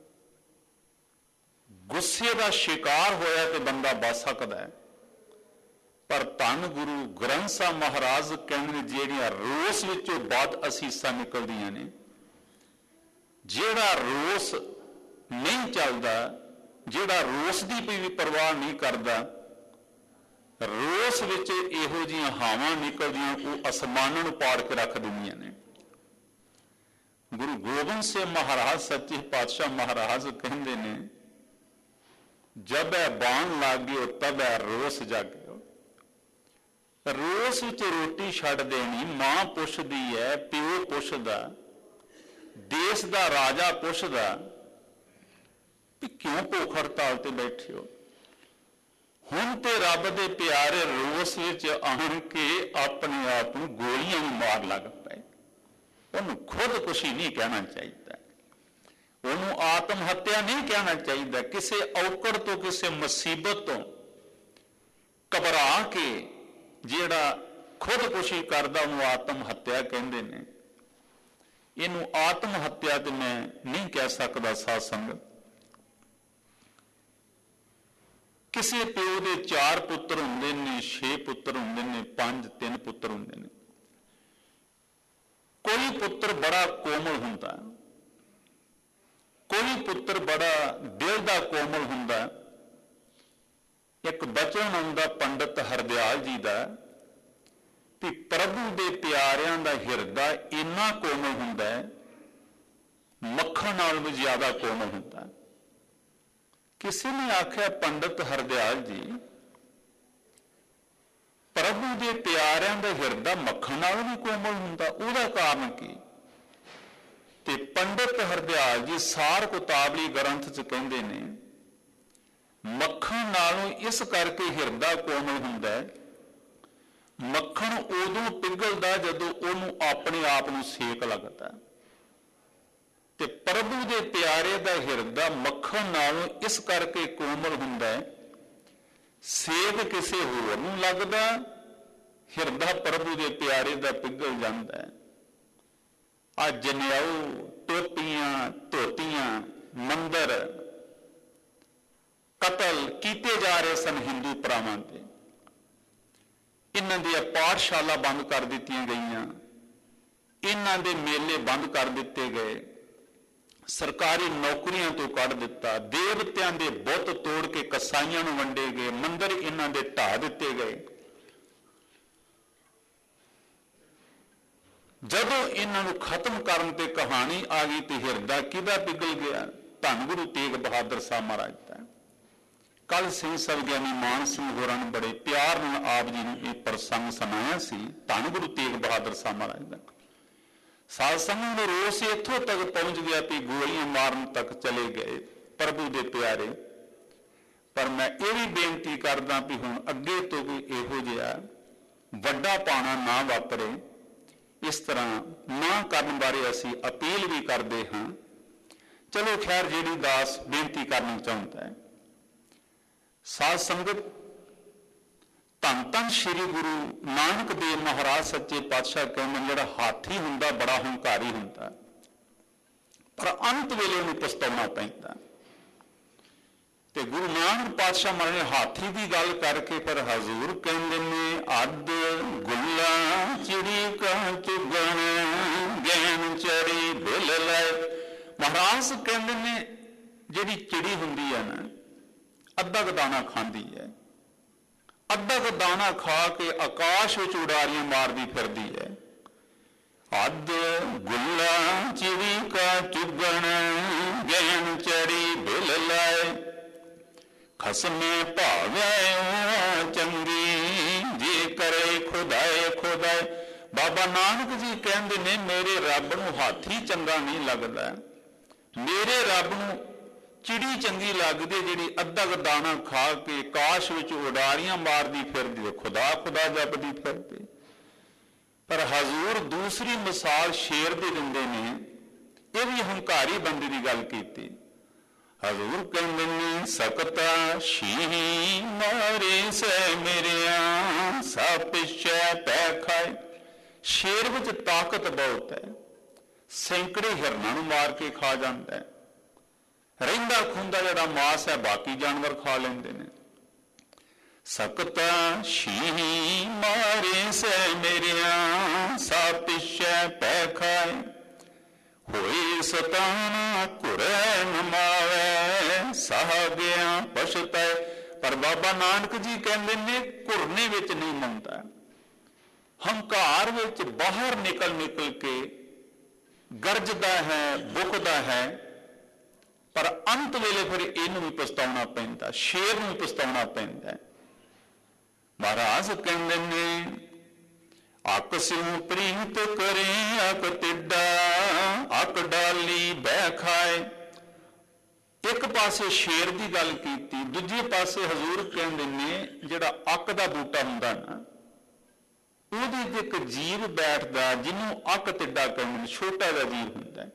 [SPEAKER 2] ਗੁੱਸੇ ਦਾ ਸ਼ਿਕਾਰ ਹੋਇਆ ਤੇ ਬੰਦਾ ਬਚ ਸਕਦਾ ਹੈ। ਪਰ ਧੰਨ ਗੁਰੂ ਗ੍ਰੰਥ ਸਾਹਿਬ ਮਹਾਰਾਜ ਕਹਿੰਦੇ ਨੇ ਜਿਹੜੀਆਂ ਰੋਸ ਵਿੱਚੋਂ ਬਾਅਦ ਅਸੀਸਾਂ ਨਿਕਲਦੀਆਂ ਨੇ, ਜਿਹੜਾ ਰੋਸ ਨਹੀਂ ਚੱਲਦਾ, ਜਿਹੜਾ ਰੋਸ ਦੀ ਵੀ ਪਰਵਾਹ ਨਹੀਂ ਕਰਦਾ, ਰੋਸ ਵਿੱਚ ਇਹੋ ਜਿਹੀਆਂ ਹਾਵਾਂ ਨਿਕਲਦੀਆਂ ਉਹ ਅਸਮਾਨਾਂ ਨੂੰ ਪਾੜ ਕੇ ਰੱਖ ਦਿੰਦੀਆਂ ਨੇ। ਗੁਰੂ ਗੋਬਿੰਦ ਸਿੰਘ ਮਹਾਰਾਜ ਸੱਚੇ ਪਾਤਸ਼ਾਹ ਮਹਾਰਾਜ ਕਹਿੰਦੇ ਨੇ ਜਬੈ ਬਾਣ ਲਾਗਿਓ ਤਬੈ ਰੋਸ ਜਾਗਿਓ। ਰੋਸ ਵਿੱਚ ਰੋਟੀ ਛੱਡ ਦੇਣੀ। ਮਾਂ ਪੁੱਛਦੀ ਹੈ, ਪਿਓ ਪੁੱਛਦਾ, ਦੇਸ਼ ਦਾ ਰਾਜਾ ਪੁੱਛਦਾ ਵੀ ਕਿਉਂ ਭੁੱਖ ਹੜਤਾਲ ਤੇ ਬੈਠੇ ਹੋ? ਹੁਣ ਤੇ ਰੱਬ ਦੇ ਪਿਆਰੇ ਰੋਸ ਵਿੱਚ ਆਣ ਕੇ ਆਪਣੇ ਆਪ ਨੂੰ ਗੋਲੀਆਂ ਨੂੰ ਮਾਰ ਲੱਗ ਪਏ। ਉਹਨੂੰ ਖੁਦਕੁਸ਼ੀ ਨਹੀਂ ਕਹਿਣਾ ਚਾਹੀਦਾ, ਉਹਨੂੰ ਆਤਮ ਹੱਤਿਆ ਨਹੀਂ ਕਹਿਣਾ ਚਾਹੀਦਾ। ਕਿਸੇ ਔਕੜ ਤੋਂ, ਕਿਸੇ ਮੁਸੀਬਤ ਤੋਂ ਘਬਰਾ ਕੇ ਜਿਹੜਾ ਖੁਦਕੁਸ਼ੀ ਕਰਦਾ ਉਹਨੂੰ ਆਤਮ ਹੱਤਿਆ ਕਹਿੰਦੇ ਨੇ। ਇਹਨੂੰ ਆਤਮ ਹੱਤਿਆ ਤੇ ਮੈਂ ਨਹੀਂ ਕਹਿ ਸਕਦਾ। ਸਾਧ ਸੰਗਤ, ਕਿਸੇ ਪਿਓ ਦੇ ਚਾਰ ਪੁੱਤਰ ਹੁੰਦੇ ਨੇ, ਛੇ ਪੁੱਤਰ ਹੁੰਦੇ ਨੇ, ਪੰਜ ਤਿੰਨ ਪੁੱਤਰ ਹੁੰਦੇ ਨੇ। ਕੋਈ ਪੁੱਤਰ ਬੜਾ ਕੋਮਲ ਹੁੰਦਾ, ਕੋਈ ਪੁੱਤਰ ਬੜਾ ਦਿਲ ਦਾ ਕੋਮਲ ਹੁੰਦਾ, ਇੱਕ ਬਚਨ ਆਉਂਦਾ ਪੰਡਤ ਹਰਦਿਆਲ ਜੀ ਦਾ ਕਿ ਪ੍ਰਭੂ ਦੇ ਪਿਆਰਿਆਂ ਦਾ ਹਿਰਦਾ ਇੰਨਾ ਕੋਮਲ ਹੁੰਦਾ ਹੈ, ਮੱਖਣ ਨਾਲ ਵੀ ਜ਼ਿਆਦਾ ਕੋਮਲ ਹੁੰਦਾ। ਕਿਸੇ ਨੇ ਆਖਿਆ ਪੰਡਤ ਹਰਦਿਆਲ ਜੀ, ਪ੍ਰਭੂ ਦੇ ਪਿਆਰਿਆਂ ਦਾ ਹਿਰਦਾ ਮੱਖਣ ਨਾਲ ਵੀ ਕੋਮਲ ਹੁੰਦਾ, ਉਹਦਾ ਕਾਰਨ ਕੀ? ਤੇ ਪੰਡਤ ਹਰਦਿਆਲ ਜੀ ਸਾਰ ਕੁਤਾਬਲੀ ਗ੍ਰੰਥ 'ਚ ਕਹਿੰਦੇ ਨੇ, ਮੱਖਣ ਨਾਲੋਂ ਇਸ ਕਰਕੇ ਹਿਰਦਾ ਕੋਮਲ ਹੁੰਦਾ ਹੈ, ਮੱਖਣ ਉਦੋਂ ਪਿਘਲਦਾ ਜਦੋਂ ਉਹਨੂੰ ਆਪਣੇ ਆਪ ਨੂੰ ਸੇਕ ਲੱਗਦਾ, ਤੇ ਪ੍ਰਭੂ ਦੇ ਪਿਆਰੇ ਦਾ ਹਿਰਦਾ ਮੱਖਣ ਨਾਲੋਂ ਇਸ ਕਰਕੇ ਕੋਮਲ ਹੁੰਦਾ ਹੈ, ਸੇਕ ਕਿਸੇ ਹੋਰ ਨੂੰ ਲੱਗਦਾ, ਹਿਰਦਾ ਪ੍ਰਭੂ ਦੇ ਪਿਆਰੇ ਦਾ ਪਿਘਲ ਜਾਂਦਾ ਹੈ। ਆ ਜਨੇਊ, ਟੋਪੀਆਂ, ਧੋਤੀਆਂ, ਮੰਦਰ ਕਤਲ ਕੀਤੇ ਜਾ ਰਹੇ ਸਨ ਹਿੰਦੂ ਭਰਾਵਾਂ ਤੇ, ਇਹਨਾਂ ਦੀਆਂ ਪਾਠਸ਼ਾਲਾ ਬੰਦ ਕਰ ਦਿੱਤੀਆਂ ਗਈਆਂ, ਇਹਨਾਂ ਦੇ ਮੇਲੇ ਬੰਦ ਕਰ ਦਿੱਤੇ ਗਏ, ਸਰਕਾਰੀ ਨੌਕਰੀਆਂ ਤੋਂ ਕੱਢ ਦਿੱਤਾ, ਦੇਵਤਿਆਂ ਦੇ ਬੁੱਤ ਤੋੜ ਕੇ ਕਸਾਈਆਂ ਨੂੰ ਵੰਡੇ ਗਏ, ਮੰਦਰ ਇਹਨਾਂ ਦੇ ਢਾਹ ਦਿੱਤੇ ਗਏ। ਜਦੋਂ ਇਹਨਾਂ ਨੂੰ ਖਤਮ ਕਰਨ ਤੇ ਕਹਾਣੀ ਆ ਗਈ ਤੇ ਹਿਰਦਾ ਕਿਹਦਾ ਪਿਘਲ ਗਿਆ? ਧੰਨ ਗੁਰੂ ਤੇਗ ਬਹਾਦਰ ਸਾਹਿਬ ਮਹਾਰਾਜ ਦਾ। ਕੱਲ ਸਿੰਘ ਸਭ ਗਿਆਨੀ ਮਾਨ ਸਿੰਘ ਹੋਰਾਂ ਨੇ ਬੜੇ ਪਿਆਰ ਨਾਲ ਆਪ ਜੀ ਨੂੰ ਇਹ ਪ੍ਰਸੰਗ ਸੁਣਾਇਆ ਸੀ, ਧੰਨ ਗੁਰੂ ਤੇਗ ਬਹਾਦਰ ਸਾਹਿਬ ਮਹਾਰਾਜ ਦਾ। ਸਾਧ ਸੰਗਤ ਨੂੰ ਰੋਸ ਇੱਥੋਂ ਤੱਕ ਪਹੁੰਚ ਗਿਆ ਕਿ ਗੋਲੀਆਂ ਮਾਰਨ ਤੱਕ ਚਲੇ ਗਏ ਪ੍ਰਭੂ ਦੇ ਪਿਆਰੇ। ਪਰ ਮੈਂ ਇਹ ਵੀ ਬੇਨਤੀ ਕਰਦਾ ਵੀ ਹੁਣ ਅੱਗੇ ਤੋਂ ਵੀ ਇਹੋ ਜਿਹਾ ਵੱਡਾ ਪਾਣਾ ਨਾ ਵਾਪਰੇ, ਇਸ ਤਰ੍ਹਾਂ ਨਾ ਕਰਨ ਬਾਰੇ ਅਸੀਂ ਅਪੀਲ ਵੀ ਕਰਦੇ ਹਾਂ। ਚਲੋ ਖੈਰ, ਜਿਹੜੀ ਦਾਸ ਬੇਨਤੀ ਕਰਨਾ ਚਾਹੁੰਦਾ ਹੈ, ਸਾਧ ਸੰਗਤ, ਧੰਨ ਧੰਨ ਸ਼੍ਰੀ ਗੁਰੂ ਨਾਨਕ ਦੇਵ ਮਹਾਰਾਜ ਸੱਚੇ ਪਾਤਸ਼ਾਹ ਕਹਿੰਦੇ, ਜਿਹੜਾ ਹਾਥੀ ਹੁੰਦਾ ਬੜਾ ਹੰਕਾਰੀ ਹੁੰਦਾ, ਪਰ ਅੰਤ ਵੇਲੇ ਉਹਨੂੰ ਪਛਤਾਉਣਾ ਪੈਂਦਾ। ਤੇ ਗੁਰੂ ਨਾਨਕ ਪਾਤਸ਼ਾਹ ਮਹਾਰਾਜ ਨੇ ਹਾਥੀ ਦੀ ਗੱਲ ਕਰਕੇ ਫਿਰ ਹਜ਼ੂਰ ਕਹਿੰਦੇ ਨੇ, ਅੱਧ ਗੁੱਲਾ ਚਿੜੀ ਕਾ ਚੁਗਣ ਗੈਨ ਚੜੀ ਬਿਲ ਲੈ। ਮਹਾਰਾਜ ਕਹਿੰਦੇ ਨੇ, ਜਿਹੜੀ ਚਿੜੀ ਹੁੰਦੀ ਹੈ ਨਾ, ਅੱਧਾ ਕੁ ਦਾਣਾ ਖਾਂਦੀ ਹੈ, ਅੱਧਾ ਕੁ ਦਾਣਾ ਖਾ ਕੇ ਆਕਾਸ਼ ਵਿੱਚ ਉਡਾਰੀਆਂ ਮਾਰਦੀ ਫਿਰਦੀ ਹੈ। ਅੱਧ ਗੁੱਲਾ ਚਿੜੀ ਕਾ ਚੁਗਣ ਗੈਨ ਚੜੀ ਬਿਲ ਲੈ। ਖਸਮੇ ਭਾਵੇਂ ਚੰਗੀ ਜੇ ਕਰੇ ਖੁਦਾਏ ਖੁਦਾਏ। ਬਾਬਾ ਨਾਨਕ ਜੀ ਕਹਿੰਦੇ ਨੇ, ਮੇਰੇ ਰੱਬ ਨੂੰ ਹਾਥੀ ਚੰਗਾ ਨਹੀਂ ਲੱਗਦਾ, ਮੇਰੇ ਰੱਬ ਨੂੰ ਚਿੜੀ ਚੰਗੀ ਲੱਗਦੀ ਜਿਹੜੀ ਅੱਧਾ ਕੁ ਦਾਣਾ ਖਾ ਕੇ ਆਕਾਸ਼ ਵਿੱਚ ਉਡਾਰੀਆਂ ਮਾਰਦੀ ਫਿਰਦੀ, ਖੁਦਾ ਖੁਦਾ ਜਪਦੀ ਫਿਰਦੀ। ਪਰ ਹਜ਼ੂਰ ਦੂਸਰੀ ਮਿਸਾਲ ਸ਼ੇਰ ਦੀ ਦਿੰਦੇ ਨੇ, ਇਹ ਵੀ ਹੰਕਾਰੀ ਬੰਦੇ ਦੀ ਗੱਲ ਕੀਤੀ। ਹਜ਼ੂਰ ਕਹਿੰਦੇ ਨੇ, ਸਕਤਾ ਸ਼ੀਹੀ ਮਾਰੇ ਸੇ ਮੇਰਿਆ ਸਾ ਪਿਛੇ ਪੈ ਖਾਏ। ਸ਼ੇਰ ਵਿੱਚ ਤਾਕਤ ਬਹੁਤ ਹੈ, ਸੈਂਕੜੇ ਹਿਰਨਾਂ ਨੂੰ ਮਾਰ ਕੇ ਖਾ ਜਾਂਦਾ ਹੈ। ਰਹਿੰਦਾ ਖੁੰਦਾ ਜਿਹੜਾ ਮਾਸ ਹੈ ਬਾਕੀ ਜਾਨਵਰ ਖਾ ਲੈਂਦੇ ਨੇ। ਸਕਤਾ ਸ਼ੀਹੀ ਮਾਰੇ ਸੇ ਮੇਰਿਆ ਸਾ ਪਿਛੇ ਪੈ ਖਾਏ। ਹੋਈ ਸਤਾਨਾ ਘੁਰੇ ਨਮਾਵੇ ਸਾਹ ਗਿਆ ਪਛਤਾਏ। ਪਰ ਬਾਬਾ ਨਾਨਕ ਜੀ ਕਹਿੰਦੇ ਨੇ, ਘੁਰਨੇ ਵਿੱਚ ਨਹੀਂ ਮੰਨਦਾ, ਹੰਕਾਰ ਵਿੱਚ ਬਾਹਰ ਨਿਕਲ ਨਿਕਲ ਕੇ ਗਰਜਦਾ ਹੈ, ਬੁਕਦਾ ਹੈ, ਪਰ ਅੰਤ ਵੇਲੇ ਫਿਰ ਇਹਨੂੰ ਵੀ ਪਛਤਾਉਣਾ ਪੈਂਦਾ, ਸ਼ੇਰ ਨੂੰ ਪਛਤਾਉਣਾ ਪੈਂਦਾ। ਮਹਾਰਾਜ ਕਹਿੰਦੇ ਨੇ, ਅਕ ਸਿਉ ਪ੍ਰੀਤ ਕਰੇ ਅਕ ਟਿੱਡਾ ਅਕ ਡਾਲੀ ਬਹਿ ਖਾਏ। ਇੱਕ ਪਾਸੇ ਸ਼ੇਰ ਦੀ ਗੱਲ ਕੀਤੀ, ਦੂਜੇ ਪਾਸੇ ਹਜ਼ੂਰ ਕਹਿੰਦੇ ਨੇ, ਜਿਹੜਾ ਅੱਕ ਦਾ ਬੂਟਾ ਹੁੰਦਾ ਨਾ, ਉਹਦੇ ਤੇ ਇੱਕ ਜੀਵ ਬੈਠਦਾ ਜਿਹਨੂੰ ਅੱਕ ਟਿੱਡਾ ਕਹਿੰਦੇ, ਛੋਟਾ ਜਿਹਾ ਜੀਵ ਹੁੰਦਾ।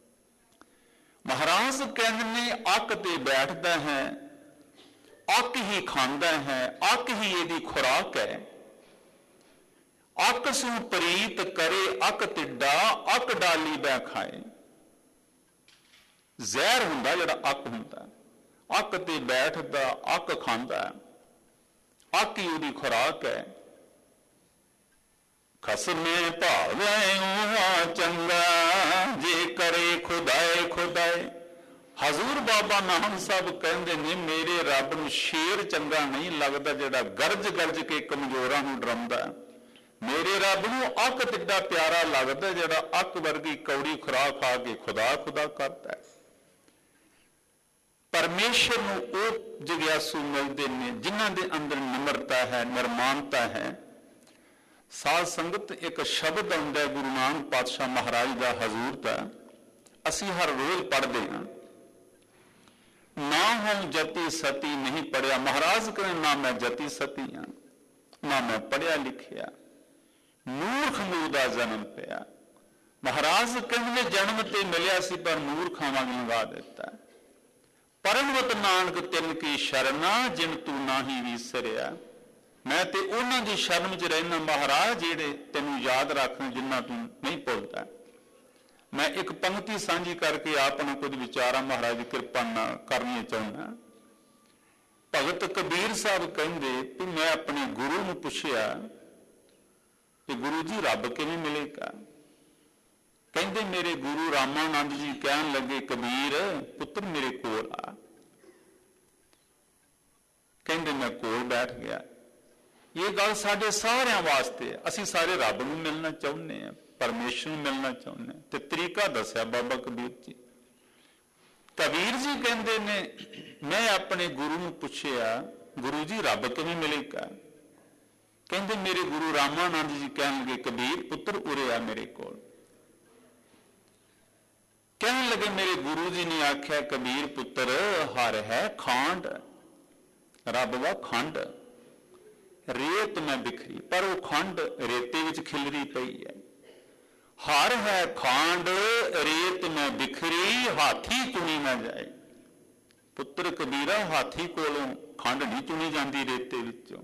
[SPEAKER 2] ਮਹਾਰਾਜ ਕਹਿੰਦੇ ਨੇ, ਅੱਕ ਤੇ ਬੈਠਦਾ ਹੈ, ਅੱਕ ਹੀ ਖਾਂਦਾ ਹੈ, ਅੱਕ ਹੀ ਇਹਦੀ ਖੁਰਾਕ ਹੈ। ਅੱਕ ਸੂ ਪ੍ਰੀਤ ਕਰੇ ਅੱਕ ਟਿੱਡਾ ਅੱਕ ਡਾਲੀ ਬਹਿ ਖਾਏ। ਜ਼ਹਿਰ ਹੁੰਦਾ ਜਿਹੜਾ ਅੱਕ ਹੁੰਦਾ, ਅੱਕ ਤੇ ਬੈਠਦਾ, ਅੱਕ ਖਾਂਦਾ, ਅੱਕ ਹੀ ਉਹਦੀ ਖੁਰਾਕ ਹੈ। ਖਸਮੇ ਭਾਵੇਂ ਉਹ ਚੰਗਾ ਜੇ ਕਰੇ ਖੁਦਾਏ ਖੁਦਾਏ। ਹਜ਼ੂਰ ਬਾਬਾ ਨਾਨਕ ਸਾਹਿਬ ਕਹਿੰਦੇ ਨੇ ਮੇਰੇ ਰੱਬ ਨੂੰ ਸ਼ੇਰ ਚੰਗਾ ਨਹੀਂ ਲੱਗਦਾ ਜਿਹੜਾ ਗਰਜ ਗਰਜ ਕੇ ਕਮਜ਼ੋਰਾਂ ਨੂੰ ਡਰਾਉਂਦਾ। ਮੇਰੇ ਰੱਬ ਨੂੰ ਅੱਕ ਤਿੱਡਾ ਪਿਆਰਾ ਲੱਗਦਾ ਜਿਹੜਾ ਅੱਕ ਵਰਗੀ ਕੌੜੀ ਖੁਰਾਕ ਖਾ ਕੇ ਖੁਦਾ ਖੁਦਾ ਕਰਦਾ। ਪਰਮੇਸ਼ਰ ਨੂੰ ਉਹ ਜਗਿਆਸੂ ਮਿਲਦੇ ਨੇ ਜਿਨ੍ਹਾਂ ਦੇ ਅੰਦਰ ਨਿਮਰਤਾ ਹੈ, ਨਿਰਮਾਨਤਾ ਹੈ। ਸਾਧ ਸੰਗਤ ਇੱਕ ਸ਼ਬਦ ਆਉਂਦਾ ਗੁਰੂ ਨਾਨਕ ਪਾਤਸ਼ਾਹ ਮਹਾਰਾਜ ਦਾ ਹਜ਼ੂਰ ਦਾ, ਅਸੀਂ ਹਰ ਰੋਜ਼ ਪੜ੍ਹਦੇ ਹਾਂ, ਨਾ ਹਮ ਜਤੀ ਸਤੀ ਨਹੀਂ ਪੜਿਆ। ਮਹਾਰਾਜ ਕਹਿੰਦੇ ਨਾ ਮੈਂ ਜਤੀ ਸਤੀ ਹਾਂ, ਨਾ ਮੈਂ ਪੜਿਆ ਲਿਖਿਆ, ਮੂਰਖ ਨੂੰ ਦਾ ਜਨਮ ਪਿਆ। ਮਹਾਰਾਜ ਕਹਿੰਦੇ ਜਨਮ ਤੇ ਮਿਲਿਆ ਸੀ ਪਰ ਮੂਰਖਾਂ ਵਾਂਗ ਲੰਘਾ ਦਿੱਤਾ। ਪਰਮਵਤ ਨਾਨਕ ਤਿੰਨ ਕੀ ਸ਼ਰਨਾ ਜਿਨ ਤੂੰ ਨਾਹੀ ਵਿਸਰਿਆ। ਮੈਂ ਤੇ ਉਹਨਾਂ ਦੀ ਸ਼ਰਨ ਚ ਰਹਿਣਾ ਮਹਾਰਾਜ ਜਿਹੜੇ ਤੈਨੂੰ ਯਾਦ ਰੱਖਣ ਜਿੰਨਾ ਤੂੰ ਨਹੀਂ ਭੁੱਲਦਾ। ਮੈਂ ਇੱਕ ਪੰਕਤੀ ਸਾਂਝੀ ਕਰਕੇ ਆਪਣਾ ਕੁਝ ਵਿਚਾਰਾਂ ਮਹਾਰਾਜ ਦੀ ਕਿਰਪਾ ਨਾਲ ਕਰਨੀਆਂ ਚਾਹੁੰਦਾ। ਭਗਤ ਕਬੀਰ ਸਾਹਿਬ ਕਹਿੰਦੇ ਕਿ ਮੈਂ ਆਪਣੇ ਗੁਰੂ ਨੂੰ ਪੁੱਛਿਆ ਕਿ ਗੁਰੂ ਜੀ ਰੱਬ ਕਿਵੇਂ ਮਿਲੇਗਾ। ਕਹਿੰਦੇ ਮੇਰੇ ਗੁਰੂ ਰਾਮਾਨੰਦ ਜੀ ਕਹਿਣ ਲੱਗੇ ਕਬੀਰ ਪੁੱਤਰ ਮੇਰੇ ਕੋਲ ਆ। ਕਹਿੰਦੇ ਮੈਂ ਕੋਲ ਬੈਠ ਗਿਆ। ਇਹ ਗੱਲ ਸਾਡੇ ਸਾਰਿਆਂ ਵਾਸਤੇ, ਅਸੀਂ ਸਾਰੇ ਰੱਬ ਨੂੰ ਮਿਲਣਾ ਚਾਹੁੰਦੇ ਹਾਂ, ਪਰਮੇਸ਼ਰ ਨੂੰ ਮਿਲਣਾ ਚਾਹੁੰਦੇ ਹਾਂ, ਤੇ ਤਰੀਕਾ ਦੱਸਿਆ ਬਾਬਾ ਕਬੀਰ ਜੀ। ਕਬੀਰ ਜੀ ਕਹਿੰਦੇ ਨੇ ਮੈਂ ਆਪਣੇ ਗੁਰੂ ਨੂੰ ਪੁੱਛਿਆ ਗੁਰੂ ਜੀ ਰੱਬ ਕਿਵੇਂ ਮਿਲੇਗਾ। ਕਹਿੰਦੇ ਮੇਰੇ ਗੁਰੂ ਰਾਮਾਨੰਦ ਜੀ ਕਹਿਣ ਲੱਗੇ ਕਬੀਰ ਪੁੱਤਰ ਉਰੇ ਆ ਮੇਰੇ ਕੋਲ। ਕਹਿਣ ਲੱਗੇ ਮੇਰੇ ਗੁਰੂ ਜੀ ਨੇ ਆਖਿਆ ਕਬੀਰ ਪੁੱਤਰ ਹਰ ਹੈ ਖਾਂਡ, ਰੱਬ ਵਾ ਖੰਡ, ਰੇਤ ਮੈਂ ਬਿਖਰੀ, ਪਰ ਉਹ ਖੰਡ ਰੇਤੇ ਵਿੱਚ ਖਿਲਰੀ ਪਈ ਹੈ। ਹਰ ਹੈ ਖਾਂਡ ਰੇਤ ਮੈਂ ਬਿਖਰੀ, ਹਾਥੀ ਚੁਣੀ ਨਾ ਜਾਏ। ਪੁੱਤਰ ਕਬੀਰਾ ਹਾਥੀ ਕੋਲੋਂ ਖੰਡ ਨਹੀਂ ਚੁਣੀ ਜਾਂਦੀ ਰੇਤੇ ਵਿੱਚੋਂ।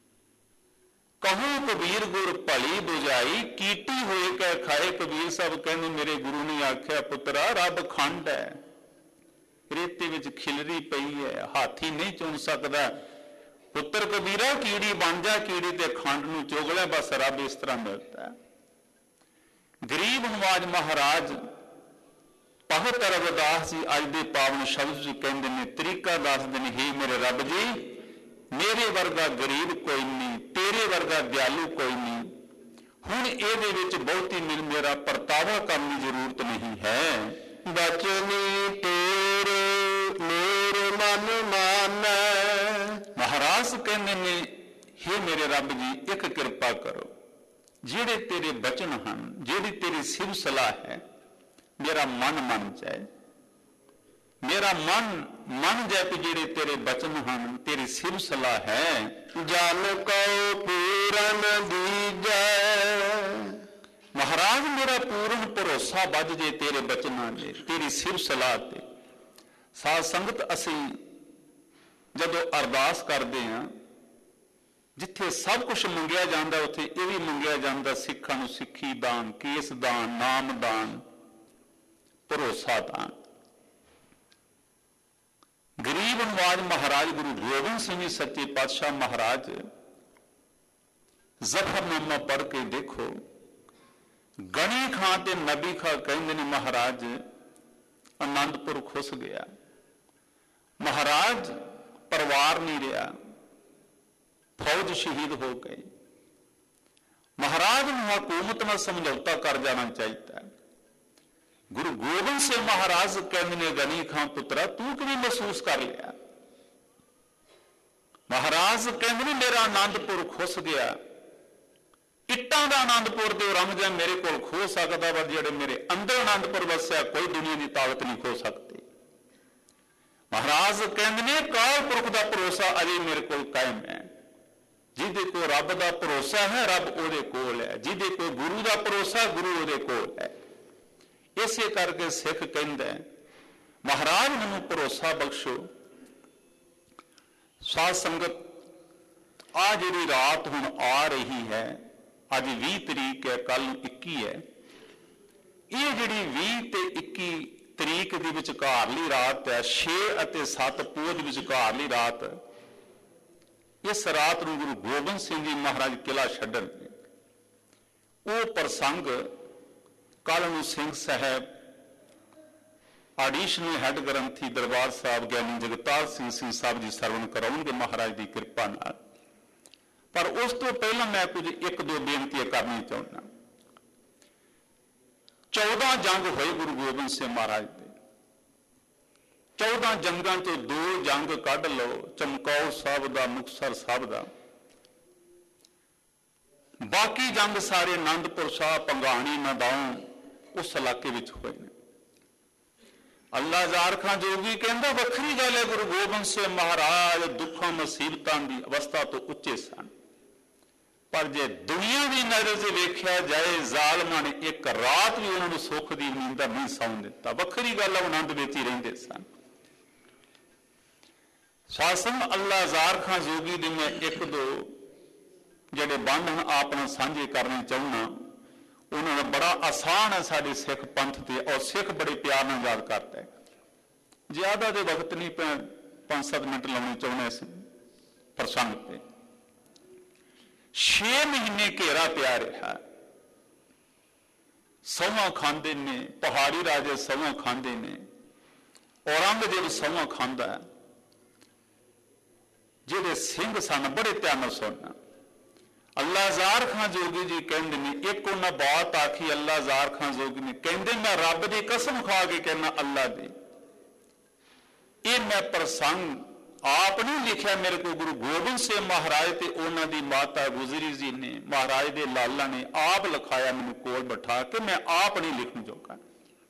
[SPEAKER 2] ਕਹੋ ਕਬੀਰ ਗੁਰ ਭਲੀ ਬੁਝਾਈ, ਕੀਟੀ ਹੋਏ ਕਹਿ ਖਾਏ। ਕਬੀਰ ਸਾਹਿਬ ਕਹਿੰਦੇ ਮੇਰੇ ਗੁਰੂ ਨੇ ਆਖਿਆ ਪੁੱਤਰਾ ਰੱਬ ਖੰਡ ਹੈ, ਰੇਤੇ ਵਿੱਚ ਖਿਲਰੀ ਪਈ ਹੈ, ਹਾਥੀ ਨਹੀਂ ਚੁਣ ਸਕਦਾ। ਪੁੱਤਰ ਕਬੀਰਾ ਕੀੜੀ ਬਣ ਜਾ, ਕੀੜੀ ਤੇ ਖੰਡ ਨੂੰ ਚੁਗ ਲੈ, ਬਸ ਰੱਬ ਇਸ ਤਰ੍ਹਾਂ ਮਿਲਦਾ। ਗਰੀਬ ਨਵਾਜ ਮਹਾਰਾਜ ਭਗਤ ਰਵਿਦਾਸ ਜੀ ਅੱਜ ਦੇ ਪਾਵਨ ਸ਼ਬਦ ਜੀ ਕਹਿੰਦੇ ਨੇ, ਤਰੀਕਾ ਦੱਸਦੇ ਨੇ ਹੀ ਮੇਰੇ ਰੱਬ ਜੀ ਮੇਰੇ ਵਰਗਾ ਗਰੀਬ ਕੋਈ ਨਹੀਂ, ਤੇਰੇ ਵਰਗਾ ਦਿਆਲੂ ਕੋਈ ਨਹੀਂ। ਹੁਣ ਇਹਦੇ ਵਿੱਚ ਬਹੁਤੀ ਮਿਲ ਮੇਰਾ ਪਰਤਾਵਾ ਕਰਨ ਦੀ ਜ਼ਰੂਰਤ ਨਹੀਂ ਹੈ।
[SPEAKER 1] ਬਚਨੀ ਤੇਰੇ ਮੇਰੇ ਮਨ ਮਾਨੈ।
[SPEAKER 2] ਮਹਾਰਾਜ ਕਹਿੰਦੇ ਨੇ ਹੇ ਮੇਰੇ ਰੱਬ ਜੀ ਇੱਕ ਕਿਰਪਾ ਕਰੋ, ਜਿਹੜੇ ਤੇਰੇ ਬਚਨ ਹਨ, ਜਿਹੜੀ ਤੇਰੀ ਸਿਫਤ ਸਲਾਹ ਹੈ, ਮੇਰਾ ਮਨ ਮੰਨ ਜਾਏ। ਮੇਰਾ ਮਨ ਮੰਨ ਜਾਏ ਕਿ ਜਿਹੜੇ ਤੇਰੇ ਬਚਨ ਹਨ, ਤੇਰੀ ਸਿਫਤ ਸਲਾਹ ਹੈ।
[SPEAKER 1] ਜਨ ਕਉ ਪੂਰਨ ਦੀਜੈ।
[SPEAKER 2] ਮਹਾਰਾਜ ਮੇਰਾ ਪੂਰਨ ਭਰੋਸਾ ਵੱਧ ਜੇ ਤੇਰੇ ਬਚਨਾਂ ਤੇ, ਤੇਰੀ ਸਿਫਤ ਸਲਾਹ ਤੇ। ਸਾਧ ਸੰਗਤ ਅਸੀਂ ਜਦੋਂ ਅਰਦਾਸ ਕਰਦੇ ਹਾਂ, ਜਿੱਥੇ ਸਭ ਕੁਝ ਮੰਗਿਆ ਜਾਂਦਾ ਉੱਥੇ ਇਹ ਵੀ ਮੰਗਿਆ ਜਾਂਦਾ ਸਿੱਖਾਂ ਨੂੰ ਸਿੱਖੀ ਦਾਨ, ਕੇਸ ਦਾਨ, ਨਾਮ ਦਾਨ, ਭਰੋਸਾ ਦਾਨ। ਗਰੀਬ ਨਵਾਜ ਮਹਾਰਾਜ ਗੁਰੂ ਗੋਬਿੰਦ ਸਿੰਘ ਜੀ ਸੱਚੇ ਪਾਤਸ਼ਾਹ ਮਹਾਰਾਜ ਜ਼ਫਰਨਾਮਾ ਪੜ੍ਹ ਕੇ ਦੇਖੋ, ਗਣੀ ਖਾਂ ਤੇ ਨਬੀ ਖਾਂ ਕਹਿੰਦੇ ਨੇ ਮਹਾਰਾਜ ਆਨੰਦਪੁਰ ਖੁੱਸ ਗਿਆ। ਮਹਾਰਾਜ ਪਰਿਵਾਰ ਨਹੀਂ ਰਿਹਾ, ਫੌਜ ਸ਼ਹੀਦ ਹੋ ਗਈ। ਮਹਾਰਾਜ ਨੂੰ ਹਕੂਮਤ ਨਾਲ ਸਮਝੌਤਾ ਕਰ ਜਾਣਾ ਚਾਹੀਦਾ। ਗੁਰੂ ਗੋਬਿੰਦ ਸਿੰਘ ਮਹਾਰਾਜ ਕਹਿੰਦੇ ਨੇ ਗਨੀ ਖਾਂ ਪੁੱਤਰਾ ਤੂੰ ਕਿਵੇਂ ਮਹਿਸੂਸ ਕਰ ਲਿਆ। ਮਹਾਰਾਜ ਕਹਿੰਦੇ ਨੇ ਮੇਰਾ ਆਨੰਦਪੁਰ ਖੁੱਸ ਗਿਆ। ਇੱਟਾਂ ਦਾ ਆਨੰਦਪੁਰ ਤੇ ਰੰਗ ਜਾਂ ਮੇਰੇ ਕੋਲ ਖੋ ਸਕਦਾ, ਪਰ ਜਿਹੜੇ ਮੇਰੇ ਅੰਦਰ ਆਨੰਦਪੁਰ ਵਸਿਆ ਕੋਈ ਦੁਨੀਆ ਦੀ ਤਾਕਤ ਨਹੀਂ ਖੋ ਸਕਦੀ। ਮਹਾਰਾਜ ਕਹਿੰਦੇ ਨੇ ਅਕਾਲ ਪੁਰਖ ਦਾ ਭਰੋਸਾ ਅਜੇ ਮੇਰੇ ਕੋਲ ਕਾਇਮ ਹੈ। ਜਿਹਦੇ ਕੋਲ ਰੱਬ ਦਾ ਭਰੋਸਾ ਹੈ ਰੱਬ ਉਹਦੇ ਕੋਲ ਹੈ, ਜਿਹਦੇ ਕੋਲ ਗੁਰੂ ਦਾ ਭਰੋਸਾ ਗੁਰੂ ਉਹਦੇ ਕੋਲ ਹੈ। ਇਸੇ ਕਰਕੇ ਸਿੱਖ ਕਹਿੰਦਾ ਮਹਾਰਾਜ ਮੈਨੂੰ ਭਰੋਸਾ ਬਖਸ਼ੋ। ਸਾਧ ਸੰਗਤ ਆ ਜਿਹੜੀ ਰਾਤ ਹੁਣ ਆ ਰਹੀ ਹੈ, ਅੱਜ ਵੀਹ ਤਰੀਕ ਹੈ, ਕੱਲ ਨੂੰ ਇੱਕੀ ਹੈ। ਇਹ ਜਿਹੜੀ ਵੀਹ ਤੇ ਇੱਕੀ ਤਰੀਕ ਦੀ ਵਿਚਕਾਰਲੀ ਰਾਤ ਹੈ, ਛੇ ਅਤੇ ਸੱਤ ਪੋਹ ਦੀ ਵਿਚਕਾਰਲੀ ਰਾਤ, ਇਸ ਰਾਤ ਨੂੰ ਗੁਰੂ ਗੋਬਿੰਦ ਸਿੰਘ ਜੀ ਮਹਾਰਾਜ ਕਿਲਾ ਛੱਡਣਗੇ। ਉਹ ਪ੍ਰਸੰਗ ਕੱਲ ਨੂੰ ਸਿੰਘ ਸਾਹਿਬ ਐਡੀਸ਼ਨਲ ਹੈੱਡ ਗ੍ਰੰਥੀ ਦਰਬਾਰ ਸਾਹਿਬ ਗਿਆਨੀ ਜਗਤਾਰ ਸਿੰਘ ਸਿੰਘ ਸਾਹਿਬ ਜੀ ਸਰਵਣ ਕਰਾਉਣਗੇ ਮਹਾਰਾਜ ਦੀ ਕਿਰਪਾ ਨਾਲ। ਪਰ ਉਸ ਤੋਂ ਪਹਿਲਾਂ ਮੈਂ ਕੁਝ ਇੱਕ ਦੋ ਬੇਨਤੀਆਂ ਕਰਨੀ ਚਾਹੁੰਦਾ। ਚੌਦਾਂ ਜੰਗ ਹੋਏ ਗੁਰੂ ਗੋਬਿੰਦ ਸਿੰਘ ਮਹਾਰਾਜ ਦੇ। ਚੌਦਾਂ ਜੰਗਾਂ ਤੋਂ ਦੋ ਜੰਗ ਕੱਢ ਲਓ, ਚਮਕੌਰ ਸਾਹਿਬ ਦਾ, ਮੁਕਤਸਰ ਸਾਹਿਬ ਦਾ। ਬਾਕੀ ਜੰਗ ਸਾਰੇ ਆਨੰਦਪੁਰ ਸਾਹਿਬ, ਭੰਗਾਣੀ, ਨਦਾਉਂ ਉਸ ਇਲਾਕੇ ਵਿੱਚ ਹੋਏ ਨੇ। ਅੱਲਾ ਜ਼ਾਰ ਖਾਂ ਜੋਗੀ ਕਹਿੰਦਾ ਵੱਖਰੀ ਗੱਲ ਹੈ, ਗੁਰੂ ਗੋਬਿੰਦ ਸਿੰਘ ਮਹਾਰਾਜ ਦੁੱਖਾਂ ਮੁਸੀਬਤਾਂ ਦੀ ਅਵਸਥਾ ਤੋਂ ਉੱਚੇ ਸਨ, ਪਰ ਜੇ ਦੁਨੀਆ ਦੀ ਨਜ਼ਰ 'ਚ ਵੇਖਿਆ ਜਾਏ ਜ਼ਾਲਮਾਂ ਨੇ ਇੱਕ ਰਾਤ ਵੀ ਉਹਨਾਂ ਨੂੰ ਸੁੱਖ ਦੀ ਨੀਂਦਰ ਨਹੀਂ ਸੌਣ ਦਿੱਤਾ। ਵੱਖਰੀ ਗੱਲ ਹੈ, ਆਨੰਦ ਵਿੱਚ ਹੀ ਰਹਿੰਦੇ ਸਨ। ਸਾਸਮ ਅੱਲਾ ਜ਼ਾਰ ਖਾਂ ਜੋਗੀ ਦੇ ਮੈਂ ਇੱਕ ਦੋ ਜਿਹੜੇ ਬੰਧ ਆਪ ਨਾਲ ਸਾਂਝੇ ਕਰਨੇ ਚਾਹੁੰਦਾ। ਉਹਨਾਂ ਦਾ ਬੜਾ ਆਸਾਨ ਹੈ ਸਾਡੇ ਸਿੱਖ ਪੰਥ ਤੇ, ਔਰ ਸਿੱਖ ਬੜੇ ਪਿਆਰ ਨਾਲ ਯਾਦ ਕਰਦਾ ਹੈ। ਜ਼ਿਆਦਾ ਦੇ ਵਕਤ ਨਹੀਂ, ਪੰਜ ਸੱਤ ਮਿੰਟ ਲਾਉਣੇ ਚਾਹੁੰਦੇ ਇਸ ਪ੍ਰਸੰਗ ਤੇ। ਛੇ ਮਹੀਨੇ ਘੇਰਾ ਪਿਆ ਰਿਹਾ, ਸਹੁੰ ਖਾਂਦੇ ਨੇ, ਪਹਾੜੀ ਰਾਜੇ ਸਹੁੰ ਖਾਂਦੇ ਨੇ, ਔਰੰਗਜ਼ੇਬ ਸਹੁੰ ਖਾਂਦਾ ਹੈ। ਜਿਹੜੇ ਸਿੰਘ ਸਨ ਬੜੇ ਧਿਆਨ ਨਾਲ ਸੁਣਨਾ। ਅੱਲਾ ਜ਼ਾਰ ਖਾਂ ਜੋਗੀ ਜੀ ਕਹਿੰਦੇ ਨੇ, ਇੱਕ ਉਹਨਾਂ ਬਾਤ ਆਖੀ ਅੱਲਾ ਜ਼ਾਰ ਖਾਂ ਜੋਗੀ ਨੇ, ਕਹਿੰਦੇ ਮੈਂ ਰੱਬ ਦੀ ਕਸਮ ਖਾ ਕੇ ਕਹਿੰਦਾ ਅੱਲਾ ਦੀ, ਇਹ ਮੈਂ ਪ੍ਰਸੰਗ ਆਪ ਨਹੀਂ ਲਿਖਿਆ, ਮੇਰੇ ਕੋਲ ਗੁਰੂ ਗੋਬਿੰਦ ਸਿੰਘ ਮਹਾਰਾਜ ਤੇ ਉਹਨਾਂ ਦੀ ਮਾਤਾ ਗੁਜਰੀ ਜੀ ਨੇ, ਮਹਾਰਾਜ ਦੇ ਲਾਲਾ ਨੇ ਆਪ ਲਿਖਾਇਆ ਮੈਨੂੰ ਕੋਲ ਬਿਠਾ ਕੇ, ਮੈਂ ਆਪ ਨਹੀਂ ਲਿਖਣ ਜੋਗਾ।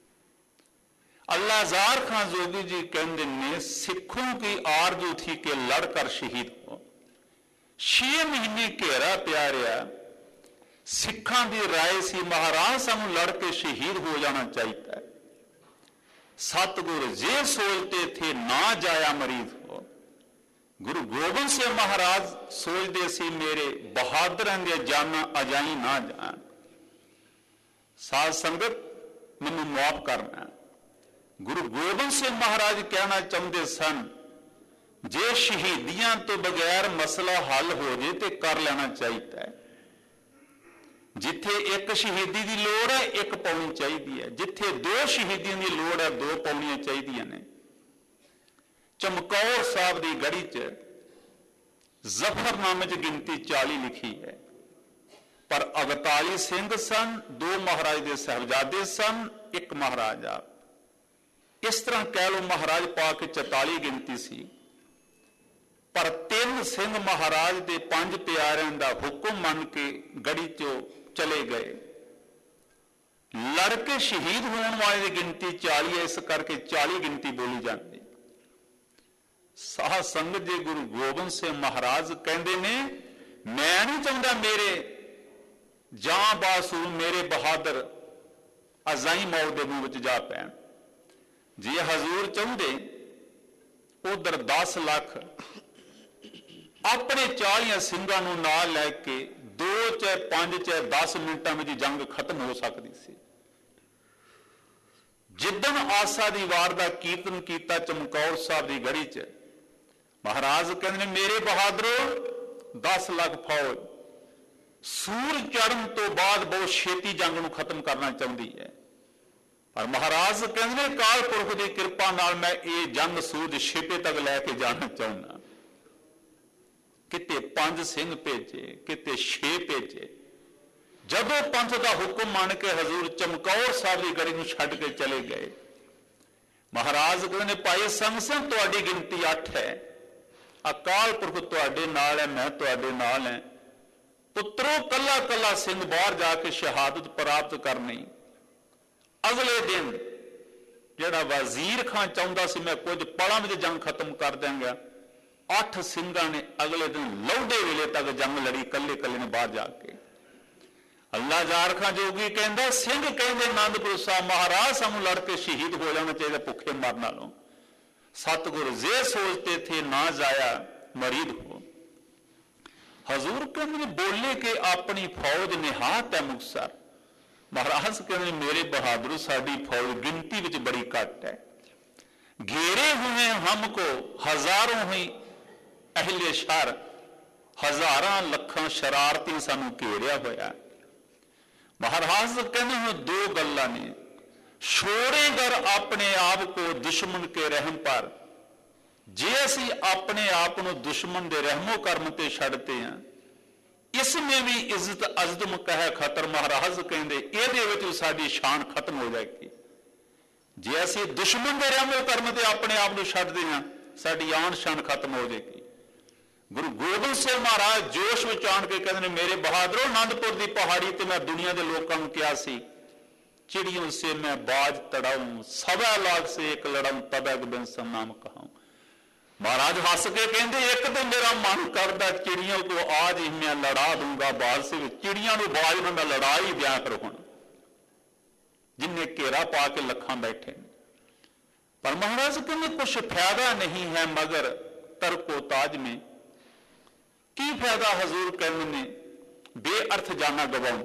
[SPEAKER 2] ਅੱਲਾ ਜ਼ਾਰ खां जोगी जी कहते ने सिखों की आरजू थी कि लड़कर शहीद हो। छे महीने घेरा पिया रहा, सिखा की राय सी महाराज सानू लड़ के शहीद हो जाना चाहिए। सतगुर जे सोचते थे ना जाया मरीज हो। गुरु गोबिंद सिंह महाराज सोचते सी मेरे बहादुर दे जाना अजाई ना जान। साध संगत मैनू माफ करना। गुरु गोबिंद सिंह महाराज कहना चाहते सन जे शहीदियां तो बगैर मसला हल हो जाए तो कर लेना चाहिए। जिथे एक शहीदी की लोड़ है एक पाउनी चाहिए है, जिथे दो शहीदियों की लोड़ है दो पाउनियां चाहिए ने। चमकौर साहब की गढ़ी च जफरनामे च गिनती चाली लिखी है, पर अगताली सिंह सन, दो महाराज के साहबजादे सन, एक महाराजा। इस तरह कह लो महाराज पा के चौताली गिनती सी, पर तीन सिंह महाराज के पंज प्यारिਆਂ ਦਾ हुक्म मन के गढ़ी चो चले गए। लड़के शहीद होने वाले की गिनती चाली है, इस करके चाली गिनती बोली जाती। साध संगत जी गुरु गोबिंद सिंह महाराज कहते ने मैं नहीं चाहता मेरे जां बासू मेरे बहादुर अजाई मौत के मुंह में जा पैन। जे हजूर चाहते उधर दस लाख अपने चालियां सिंघां नूं नाल लैके दो चाहे पांच चाहे दस मिनटां में जंग खत्म हो सकती सी। जिदन आसा दी वार दा कीर्तन कीता चमकौर साहब की गढ़ी च, महाराज कहते हैं मेरे बहादुरो दस लाख फौज सूरज चढ़न तो बाद बहुत छेती जंग नूं खत्म करना चाहती है, पर महाराज कहते हैं काल पुरख की कृपा नाल मैं ये जंग सूरज छेपे तक लैके जाना चाहना। किते पंज सिंह भेजे, किते छे भेजे। जदों पंथ का हुक्म मान के हजूर चमकौर साहब की गढ़ी नूं छड्ड के चले गए। महाराज कहते भाई संग सिंह तुहाडी गिनती अठ है, अकाल पुरख तुहाडे नाल है, मैं तुहाडे नाल है। पुत्रों कला कला सिंह बाहर जाके शहादत प्राप्त करनी। अगले दिन जिहड़ा वजीर खान चाहता सी मैं कुछ पलों में जंग खत्म कर देंगा, अठ सिंघां ने अगले दिन लौडे वेले तक जंग लड़ी कले कले ने बाहर जाके। अल्लाह जार खां जोगी कहता सिंह कहते आनंदपुर साहब महाराज सानू लड़ के शहीद हो जाना चाहिए भुखे मरन नालों। सतगुर जे सोचते थे ना जाया मरीद हो। हजूर कहते बोले कि अपनी फौज निहात है मुक्तसर। महाराज कहते मेरे बहादुर साडी फौज गिनती विच बड़ी घट है, घेरे हुए हमको हजारों ही अहले शर, हजारां लखां शरारती सानू घेरिया होया। महाराज कहते हैं दो गल्लां ने, छोड़ेंगर अपने आप को दुश्मन के रहम पर। जे असी अपने आप को दुश्मन के रहमो कर्म ते छड्डते हैं, इसमें भी इज्जत अजदम कह खतर। महाराज कहते ਇਹਦੇ ਵਿੱਚ ਸਾਡੀ शान खत्म हो जाएगी। जे असी दुश्मन के रहमो कर्म ते अपने आप को छड्डते हैं, साडी आन शान खत्म हो जाएगी। गुरु गोबिंद सिंह महाराज जोश विच आण के कहते मेरे बहादुरों, आनंदपुर की पहाड़ी ते मैं दुनिया के लोगों को कहा सी, चिड़ियों से मैं बाज तड़ाऊं, सवा लाख से एक लड़ाऊं, तब एक बिन सम नाम कहूं। महाराज हंस के कहते एक तो मेरा मन करता चिड़ियों को आज ही मैं लड़ा दूंगा बाज से। चिड़िया को बाज में मैं लड़ा ही दिया करो हुण, जिन्हें घेरा पा के लखां बैठे। पर महाराज कहते कुछ फायदा नहीं है मगर तरको ताज में। की फायदा हजूर कहने ने बेअर्थ जाना गवाऊं।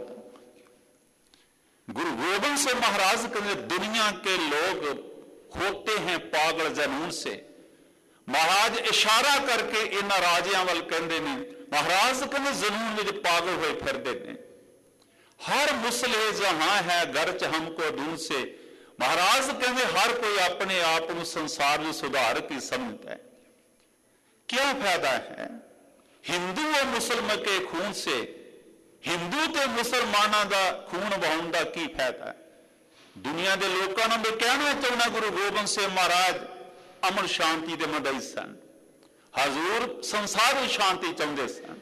[SPEAKER 2] गुरु गोबिंद सिंह महाराज कहते दुनिया के लोग होते हैं पागल जनून से। महाराज इशारा करके इन्हां राजियां वल कहते हैं, महाराज कहते जनून में पागल हुए फिरते हैं। हर मुसले जहां है घर च हमको दूर से। महाराज कहते हर कोई अपने आप को संसार में सुधार की समझता है। क्या फायदा है हिंदू और मुसलमान के खून से, हिंदू ते मुसलमानों का खून बहाउण का की फायदा है। दुनिया के लोगों ने भी कहना चाहना गुरु गोबिंद सिंह महाराज अमन शांति के मदई सन। हजूर संसार में शांति चाहते सन।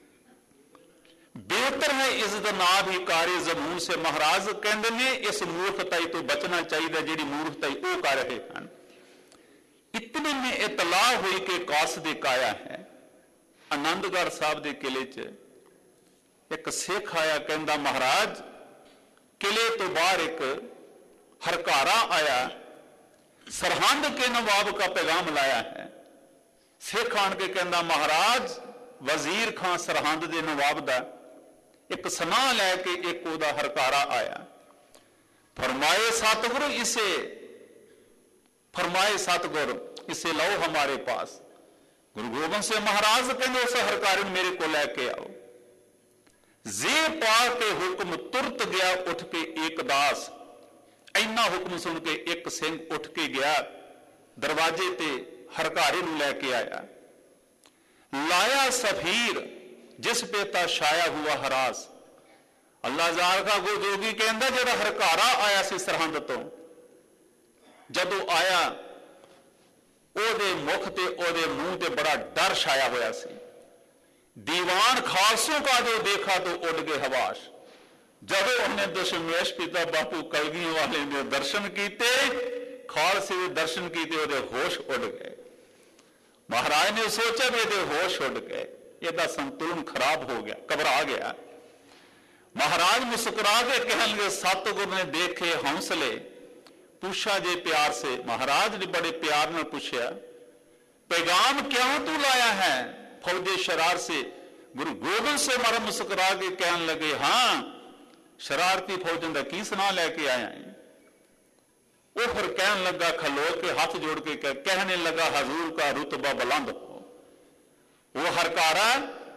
[SPEAKER 2] बेहतर है इज्जत ना भी कार्य जमून से। महाराज कहते ने इस मूर्खताई तो बचना चाहिए जिहड़ी मूर्खताई वो कर रहे हैं। इतने में इतला हुई कि कासद काया है। आनंदगढ़ साहब के किले च एक सिख आया, कहता महाराज किले तो बाहर एक हरकारा आया, सरहंद के नवाब का पैगाम लाया है। सिख आन के कहता महाराज वजीर खां सरहंद के नवाब का एक सनाह लैके एक उहदा हरकारा आया। फरमाए सतगुरु इसे फरमाए सतगुरु इसे लो हमारे पास। गुरु गोबिंद सिंह महाराज कहते उस हरकारे मेरे को लैके आओ। जे पा के हुक्म तुरत गया उठ के एक दास। इन्ना हुक्म सुन के एक सिंह उठ के गया, दरवाजे ते हरकारे नूं लैके आया। लाया सफीर जिस पे ता छाया हुआ हरास। अल्लाह जार का गो जोगी कहता जो हरकारा आया सी सरहंद तो, जदों आया ओदे मुख ते ओदे मुंह ते बड़ा डर छाया होया सी। दीवान खालसों का जो देखा तो उड़ गए हवाश। जब उन्हें दशमेश पिता बापू कलगियों वाले ने दर्शन किए, खालसे के दर्शन किए, ओदे होश उड़ गए। महाराज ने सोचा भी ये होश उड़ गए, ਇਹਦਾ संतुलन खराब हो गया, घबरा गया। महाराज मुस्कुरा के कहने लगे सतगुरु ने देखे हौसले पूछा जे प्यार से। महाराज ने बड़े प्यार में पूछा पैगाम क्यों तू लाया है फौजे शरार से। गुरु गोबिंद से मारा मुस्कुरा के कहने लगे हाँ शरारती फौजन का की सुना लैके आया है। वो फिर कहने लगा खलो के हाथ जोड़ के कहने लगा हजूर का रुतबा बुलंद हो। वो हरकारा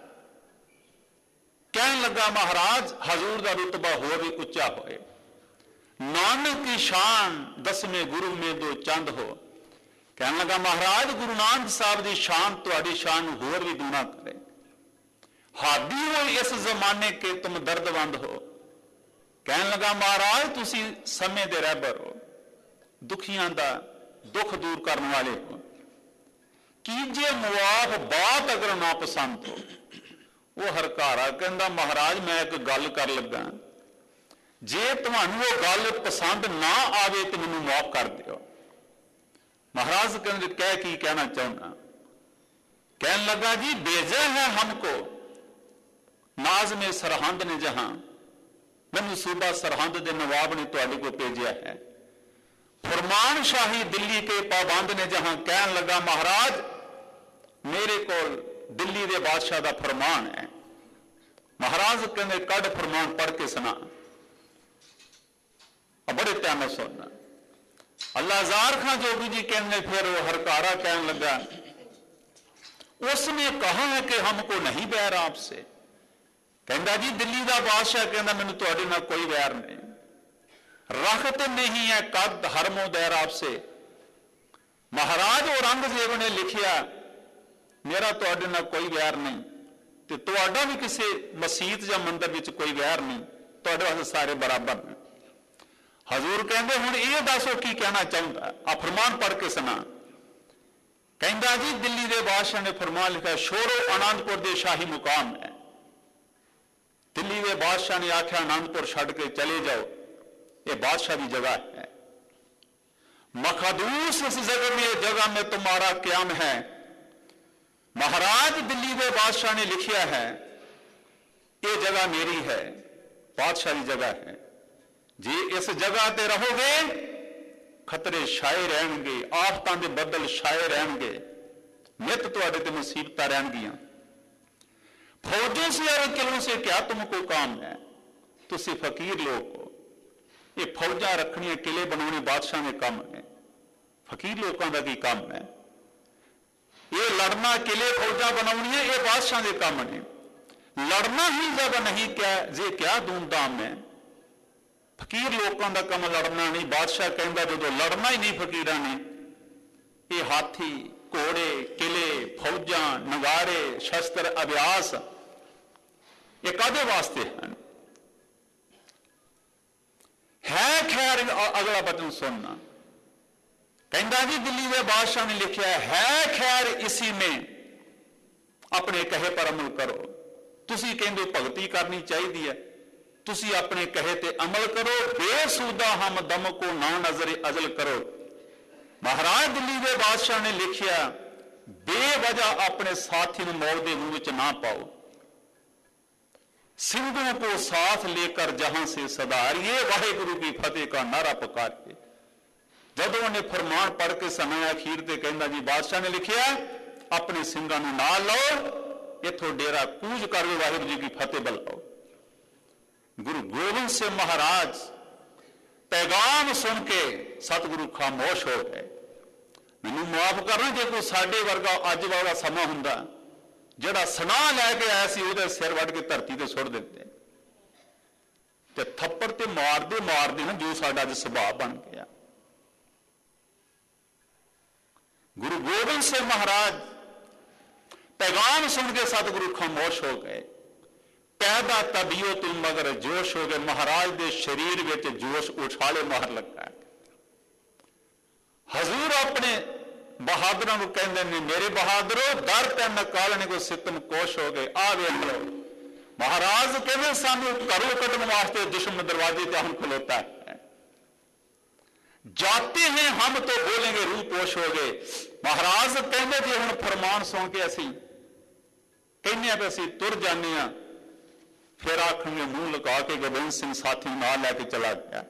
[SPEAKER 2] कहने लगा महाराज हजूर का रुतबा हो भी उच्चा होए। नानक की शान दसवें गुरु में दो चंद हो। कहने लगा महाराज गुरु नानक साहब की शान तुहाडी शान होर भी दूना करे। हादी हो इस जमाने के तुम दर्दवंद हो। कहने लगा महाराज तुसी समय दे रहबर हो, दुखियां दा दुख दूर करने वाले हो। कीजे मुआफ बात अगर ना पसंद हो। वो हरकारा कहता महाराज मैं एक गल कर लगा, जे तुहानू वो गल पसंद ना आवे तो मैनू माफ कर दियो। महाराज कहते कह की कहना चाहना। कहने लगा जी भेजा है हमको नाज में सरहंद ने जहां, मैनू सूबा सरहंद के नवाब ने तुहाडे को भेजा है। फरमान शाही दिल्ली के पाबंद ने जहां। कहने लगा महाराज मेरे को दिल्ली के बादशाह का फरमान है। महाराज कहते कड़ फरमान पढ़ के सुना, बड़े ध्यान सुनना। अल्लाह जार खां जोगी जी कहने फिर वो हरकारा कहने लगा उसने कहा है कि हमको नहीं बैर आपसे। कहता जी दिल्ली का बादशाह कहता मैनू तुहाडे नाल कोई बैर नहीं। रखत नहीं है कद हरमो दैर आपसे। महाराज औरंगजेब ने लिखिया मेरा तुहाडे नाल कोई वैर नहीं ते तुहाडा भी किसी मसीत या मंदिर विच कोई वैर नहीं, तुहाडे वास्ते सारे बराबर ने। हजूर कहंदे हुण इह दसो की कहना चाहुंदा, आ फरमान पढ़ के सुना। कहंदा जी दिल्ली दे बादशाह ने फरमान लिखा छोड़ो आनंदपुर दे शाही मुकाम है। दिल्ली दे बादशाह ने आख्या आनंदपुर छड्ड के चले जाओ, ये बादशाह की जगह है। मखदूस इस जगह में जगह में तुम्हारा क्याम है। महाराज दिल्ली के बादशाह ने लिखिया है ये जगह मेरी है, बादशाह की जगह है। जे इस जगह ते रहोगे खतरे छाए रहणगे, आफतां दे बदल छाए रहणगे, नित तुहाडे ते मुसीबतां रहणगियां। फौजों से और किलों से क्या तुमको काम है, तुसी फकीर लोग हो। ये फौजा रखनियां किले बनाने बादशाह ने काम है, फकीर लोगों का की काम है। ये लड़ना किले फौजा बनाउणियां ये बादशाह के काम ने। लड़ना ही जब नहीं क्या जे क्या धूमधाम है, फकीर लोगों का काम लड़ना नहीं। बादशाह कहता जो लड़ना ही नहीं फकीरां ने, ये हाथी घोड़े किले फौजा नगारे शस्त्र अभ्यास ये कादे वास्ते हैं? है खैर अगला वचन सुनना। कहता जी दिल्ली के बादशाह ने लिखा है खैर इसी में अपने कहे पर अमल करो। तुसी कहंदे भगती करनी चाहिए है, तुसी अपने कहे ते अमल करो। बेसुदा हम दम को ना नजरे अजल करो। महाराज दिल्ली के बादशाह ने लिखिया बेवजह अपने साथी ने मौत के मुंह च ना पाओ। सिंधुओं को साथ लेकर जहां से सदारिए वाहेगुरु की फतेह का नारा पुकारिए। जब उन्हें फरमान पढ़ के समय अखीर ते कहना जी बादशाह ने लिखिया अपने सिंघां नूं नाल लो, इथों डेरा कूच कर वाहिगुरू जी की फतेह बुलाओ। गुरु गोबिंद सिंह महाराज पैगाम सुन के सतगुरु खामोश हो गए। मैनू माफ करना जे कोई साडे वर्गा अज वाला समा हुंदा जिहड़ा सनाह लैके आया सी उहदे सिर वड़ के धरती ते सुट दिंदे ते थप्पड़ ते मारदे मारदे ना जो साडा अज सुभाव बन गया। गुरु गोबिंद सिंह महाराज पैगाम सुन के सतगुरु खामोश हो गए। पैदा तबियो तुम मगर जोश हो गए। महाराज के शरीर में जोश उछाले मार लगा। हजूर अपने बहादुरों को कहते हैं मेरे बहादुरों दर तैन नकालने को सितम कोश हो गए। आ वेख लो महाराज कहते सानू घरों कटने वास्ते दुश्मन दरवाजे पे हम खलोता है। जाते हैं हम तो बोलेंगे रूह पोश हो गए। महाराज कहते जी हम फरमान सुन के असी कहने भी असी तुर जाने आ, फिर आखेंगे मुंह लगा के गोबिंद सिंह साथी ना लैके चला गया।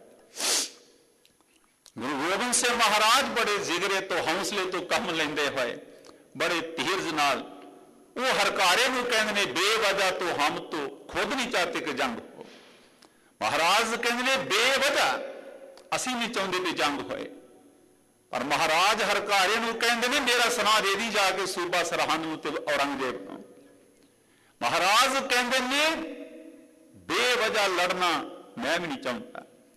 [SPEAKER 2] गुरु गोबिंद सिंह महाराज बड़े जिगरे तो हौसले तो कम लेंदे हुए बड़े धीरज नाल वो हरकारे नूं कहंदे ने बेवजह तो हम तो खुद नहीं चाहते कि जंग हो। महाराज कहंदे ने बेवजह असी नहीं चाहते भी जंग होए, पर महाराज हरकारे नूं कहंदे ने मेरा सना दे दी जाके सूबा सरहंद ते औरंगजेब नूं। महाराज कहंदे ने बेवजह लड़ना मैं भी नहीं चाहता,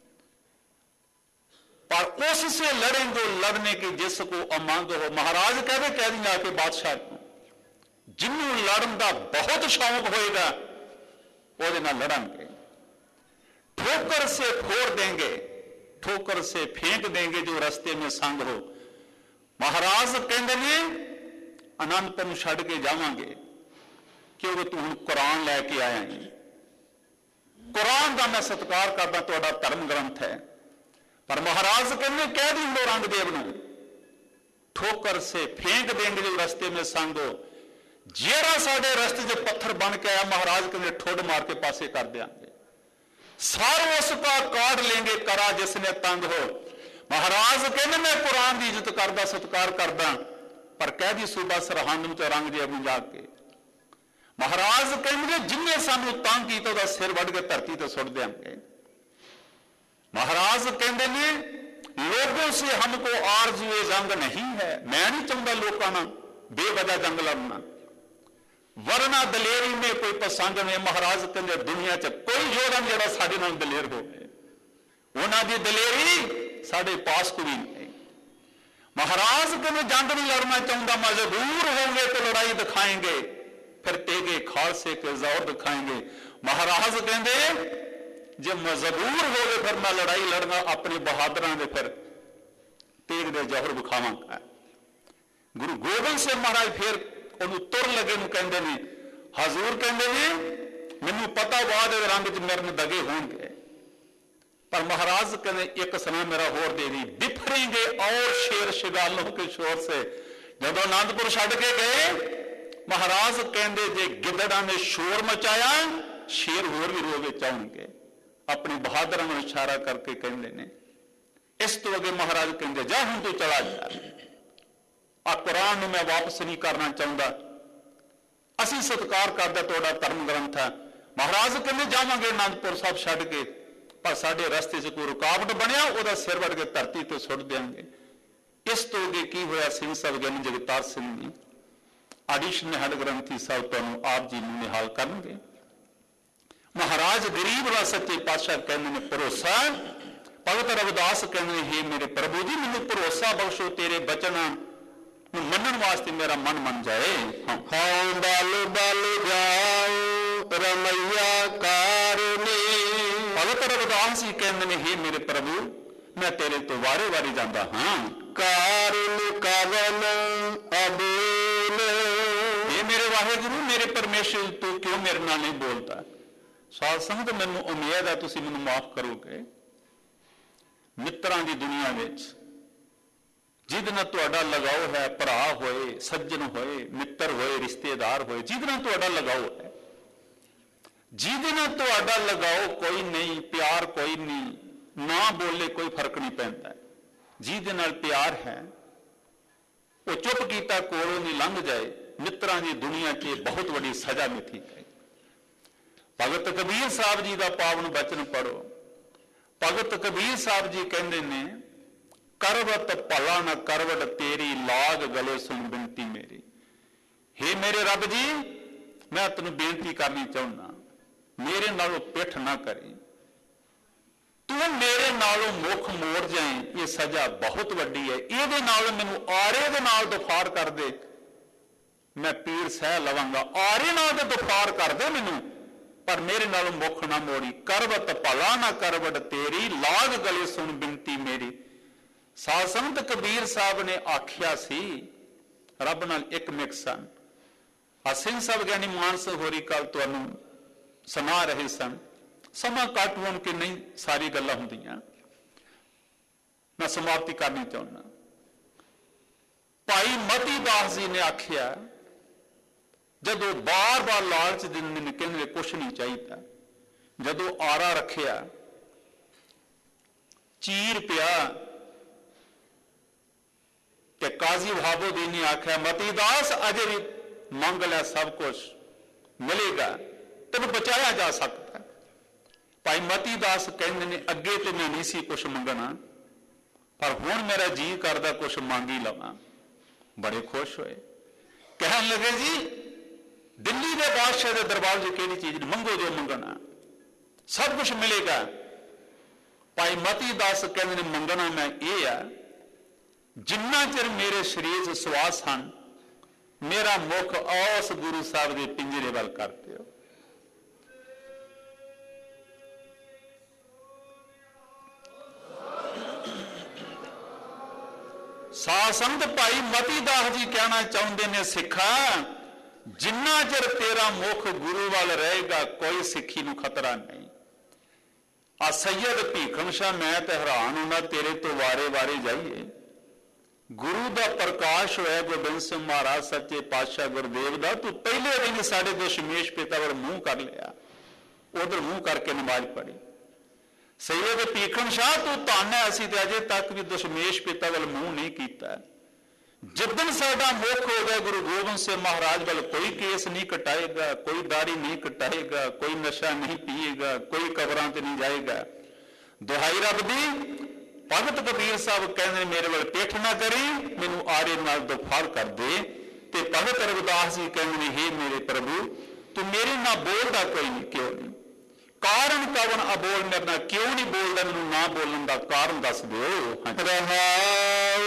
[SPEAKER 2] पर उससे लड़ेंगे लड़ने की जिसको अमंग हो। महाराज कहते कह देंगे आके बादशाह को जिन्हों लड़न का बहुत शौक होएगा वो नाल लड़ांगे। ठोकर से फोड़ देंगे ठोकर से फेंक देंगे जो रास्ते में संग हो। महाराज कहते ने आनंदपुर छड़ के जावांगे क्योंकि तू हुण कुरान लैके आया है। कुरान का मैं सत्कार करदा, तुहाडा धर्म ग्रंथ है। पर महाराज कहने कह दी औरंगजेब नूं ठोकर से फेंक देंगे जो रास्ते में संग हो। जेड़ा साडे रास्ते से पत्थर बन के आया महाराज कहने ठोड मार के पासे कर देंगे। सार उसका काट लेंगे करा जिसने तंग हो। महाराज कहने मैं कुरान की इज्जत करदा सत्कार करदा, पर कह दी सूबा सरहंद में औरंगजेब नूं जाके। महाराज कहेंगे जिन्हें सानू तंग किया तो सिर वड़ के धरती तो सुट देंगे। महाराज कहते ने लोगों से हमको आरज़ुए जंग नहीं है, मैं नहीं चाहता लोगों ना बेवजह जंग लड़ना, वरना दलेरी में कोई पसंद नहीं। महाराज कहते दुनिया च कोई योद्धा जरा साडे नाल दलेर हो गए ਉਹਨਾਂ ਦੀ ਦਲੇਰੀ ਸਾਡੇ ਪਾਸ ਕੋਈ ਨਹੀਂ। ਮਹਾਰਾਜ ਕਹਿੰਦੇ ਜੰਗ ਨਹੀਂ ਲੜਨਾ ਚਾਹੁੰਦਾ, ਮਜਬੂਰ ਹੋंगे तो लड़ाई दिखाएंगे, फिर तेगे खालसे के जोर दिखाएंगे। महाराज कहते जे मजबूर हो गए फिर मैं लड़ाई लड़ना अपने बहादुर के, फिर तेग दे जौहर विखावांगा। गुरु गोबिंद सिंह महाराज फिर उन्होंने तुर लगे कहते हैं, हजूर कहते हैं मैनू पता बाद रंग च मेरे दगे होंगे, पर महाराज कहते एक समय मेरा होर दे दी, बिफरेंगे और शेर शिगालों के शोर से। जब आनंदपुर छड़ के गए महाराज कहते जे गिदड़ा ने शोर मचाया, शेर होर भी रोवे चाउणगे। अपने बहादुर में इशारा करके कहते ने, इस तो अगे महाराज कहते जा हुण तू चला जा, आ कुरान नूं मैं वापस नहीं करना चाहता, असीं सत्कार करदा तुहाडा धर्म ग्रंथ है। महाराज कहते जावांगे आनंदपुर साहब छड्ड के, पर साडे रस्ते च कोई रुकावट बनिया ओहदा सिर वड़ के धरती ते सुट देंगे। इस तो अगे की होया सिंह साहब ज्ञानी जगतार सिंह जी एडिशनल हेड ग्रंथी साहब तुहानूं आप जी नूं निहाल करनगे। महाराज गरीब वा सच्चे पातशाह कहते हैं भरोसा। भगत रविदास कहते हे मेरे प्रभु जी मैनूं भरोसा बख्शो, तेरे बचना मनन वास्ते मेरा मन मन जाए।
[SPEAKER 1] हाँ बल बल जाओ रमैया कारनी।
[SPEAKER 2] भगत रविदास जी कहते हे मेरे प्रभु मैं तेरे तो वारे वारी जाता हाँ।
[SPEAKER 1] कारण कवन अबोल।
[SPEAKER 2] हे मेरे वाहेगुरु मेरे परमेश्वर तू क्यों मेरे नाल नहीं बोलता। साध संगत मैनूं उम्मीद है तुसीं मैनूं माफ करोगे। मित्रां दी दुनिया विच जिहदे नाल तुहाडा लगाओ है, भरा होए, सज्जन होए, मित्र होए, रिश्तेदार होए, जिहदे नाल तुहाडा लगाओ है, जिहदे नाल तुहाडा लगाओ कोई नहीं, प्यार कोई नहीं, ना बोले कोई फर्क नहीं पैंदा। जिहदे नाल प्यार है वो चुप कीता कोलों नहीं लंघ जाए, मित्रां दी दुनिया च बहुत बड़ी सजा मिथी गई। भगत कबीर साहब जी का पावन बचन पढ़ो। भगत कबीर साहब जी कहते ने करवत भला न करवट तेरी, लाग गले सुन बिनती मेरी। हे मेरे रब जी मैं तेन बेनती करनी चाहना, मेरे नालों पिठ ना करी, तू मेरे नालों मुख मोड़ जाए, ये सजा बहुत वड्डी है, ये नाल मैनू आरे दे नाल दुफार कर दे, मैं पीर सह लवांगा। आरे नाल दे दुफार कर दे मैनू, पर मेरे नालों मुख ना मोड़ी। करवत भला ना करवट तेरी, लाग गले सुन बिनती मेरी। साध संगत कबीर साहब ने आख्या सी रब नाल एक मिक सन। सिंह साहब ज्ञानी मानस होरी कल तुहानूं सुना रहे सन, समा घट होण के नहीं सारी गल्लां हुंदियां, मैं समाप्ति करनी चाहुंदा। भाई मती दास जी ने आख्या जदों बार बार लालच दिंदे ने कहंदे कुछ नहीं चाहिए, जदों आरा रखिया चीर पिया ते काजी वहाबुद्दीन ने आख्या मती दास अजे भी मंग लिया सब कुछ मिलेगा, तेन बचाया जा सकता। भाई मती दास कहते ने अगे तो मैं नहीं सी कुछ मंगना, पर हुण मेरा जी करदा कुछ मंग ही लवां। बड़े खुश होए, कहन लगे जी दिल्ली के बादशाह के दरबार च किहड़ी चीज मंगो, जो मंगना सब कुछ मिलेगा। भाई मती दास कहते ने मंगना मैं ये आ जिन्ना चिर मेरे शरीर च सवास हैं, मेरा मुख उस गुरु साहब के पिंजरे वाल कर दिओ। साध संगत भाई मती दास जी कहना चाहते ने सिखा जिन्ना चिर तेरा मुख गुरु वाल रहेगा कोई सिक्खी नूं खतरा नहीं। आ सैयद भीखम शाह मैं ते हैरान होना तेरे तो वारे वारे जाइए। गुरु का प्रकाश होया गोबिंद सिंह महाराज सच्चे पातशाह गुरुदेव का, तू पहले दिन साढ़े दशमेश पिता वाल मुंह कर लिया, उधर मुंह करके नमाज पढ़ी। सैयद भीखम शाह तू धन है, असीं ते अजे तक भी दशमेश पिता वाल मुंह नहीं किया। जिदन साडा मुख हो गया गुरु गोबिंद सिंह महाराज वाल, कोई केस नहीं कटाएगा, कोई दाढ़ी नहीं कटाएगा, कोई नशा नहीं पिएगा, कोई कबरां ते नहीं जाएगा। दुहाई रब दी भगत कबीर साहब कहते मेरे वाल पिठ ना करी, मैनू आरे नाल दुफार कर दे। ते भगत रविदास जी कहते हे मेरे प्रभु तू मेरे ना बोलदा कोई नहीं, क्यों नहीं। ਕਾਰਨ ਕਵਣ ਅਬੋਲ ਮੇਰੇ ਨਾਲ ਕਿਉਂ ਨਹੀਂ ਬੋਲਦਾ, ਮੈਨੂੰ ਨਾ ਬੋਲਣ ਦਾ ਕਾਰਨ ਦੱਸ ਦਿਓ।
[SPEAKER 1] ਰਹਾਉ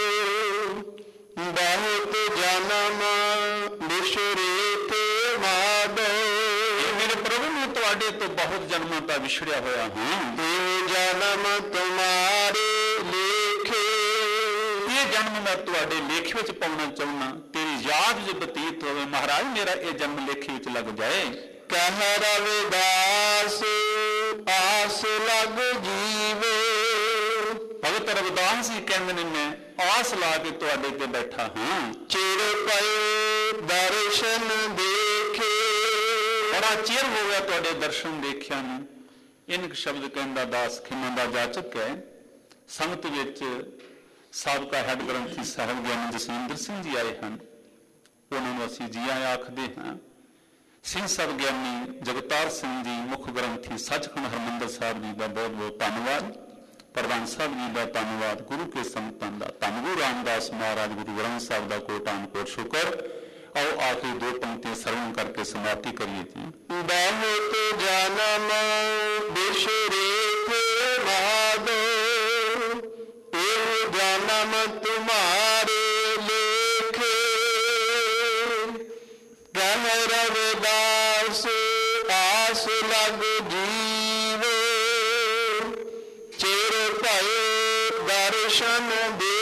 [SPEAKER 1] ਬਹੁਤ ਜਨਮ ਵਿਛੜੇ ਤੇ ਵਾਦ,
[SPEAKER 2] ਇਹ ਮੇਰੇ ਪ੍ਰਭੂ ਨੂੰ ਤੁਹਾਡੇ ਤੋਂ ਬਹੁਤ ਜਨਮਾਂ ਦਾ ਵਿਛੜਿਆ ਹੋਇਆ ਹਾਂ।
[SPEAKER 1] ਇਹ ਜਨਮ ਤੁਮਾਰੇ ਲੇਖੇ,
[SPEAKER 2] ਇਹ ਜਨਮ ਮੈਂ ਤੁਹਾਡੇ ਲੇਖੇ ਵਿੱਚ ਪਾਉਣਾ ਚਾਹੁੰਦਾ, ਤੇਰੀ ਯਾਦ ਵਿੱਚ ਬਤੀਤ ਹੋਵੇ। ਮਹਾਰਾਜ ਮੇਰਾ ਇਹ ਜਨਮ ਲੇਖੇ ਵਿੱਚ ਲੱਗ ਜਾਏ।
[SPEAKER 1] ਕਹਿ ਰਵਿਦਾਸ ਆਸ ਲਗ ਜੀਵੇ,
[SPEAKER 2] ਭਗਤ ਰਵਿਦਾਸ ਜੀ ਕਹਿੰਦੇ ਨੇ ਮੈਂ ਆਸ ਲਾ ਕੇ ਤੁਹਾਡੇ ਤੇ ਬੈਠਾ ਹਾਂ।
[SPEAKER 1] ਚਿਰ ਪਏ ਦਰਸ਼ਨ ਦੇਖੇ,
[SPEAKER 2] ਬੜਾ ਚਿਰ ਹੋ ਗਿਆ ਤੁਹਾਡੇ ਦਰਸ਼ਨ ਦੇਖਿਆ ਨੂੰ। ਇਨਕ ਸ਼ਬਦ ਕਹਿੰਦਾ ਦਾਸ ਖਿਮਾ ਦਾ ਜਾਚਕ ਹੈ। ਸੰਗਤ ਵਿੱਚ ਸਾਬਕਾ ਹੈੱਡ ਗ੍ਰੰਥੀ ਸਾਹਿਬ ਗਿਆਨੀ ਜਸਵਿੰਦਰ ਸਿੰਘ ਜੀ ਆਏ ਹਨ, ਉਹਨਾਂ ਨੂੰ ਅਸੀਂ ਜੀ ਆਇਆਂ ਆਖਦੇ ਹਾਂ। ਸਿੰਘ ਸਾਹਿਬ ਗਿਆਨੀ ਜਗਤਾਰ ਸਿੰਘ ਜੀ ਮੁੱਖ ਗ੍ਰੰਥੀ ਸੱਚਖੰਡ ਹਰਿਮੰਦਰ ਸਾਹਿਬ ਜੀ ਦਾ ਬਹੁਤ ਬਹੁਤ ਧੰਨਵਾਦ। ਪ੍ਰਧਾਨ ਸਾਹਿਬ ਜੀ ਦਾ ਧੰਨਵਾਦ। ਗੁਰੂ ਕੇ ਸੰਤਾਂ ਦਾ ਧੰਨ ਗੁਰੂ ਰਾਮਦਾਸ ਮਹਾਰਾਜ ਗੁਰੂ ਗ੍ਰੰਥ ਸਾਹਿਬ ਦਾ ਕੋਟਾਨ ਕੋਟ ਸ਼ੁਕਰ। ਆਓ ਆਖਰੀ ਦੋ ਪੰਕਤੀਆਂ ਸਰਵਣ ਕਰਕੇ ਸਮਾਪਤੀ ਕਰੀਏ ਜੀ।
[SPEAKER 1] ਬਹੁਤ ਜਨਮ ਵਿਛੜੇ ਤੇ ਵਾਦ, ਇਹ ਜਨਮ ਤੁਮਾਰੇ ਲੇਖੇ, ਕਹਿ ਰਵਿਦਾਸ ਆਸ ਲਗ ਜੀਵੇ, ਚਿਰ ਭਏ ਦਰਸ਼ਨ ਦੇ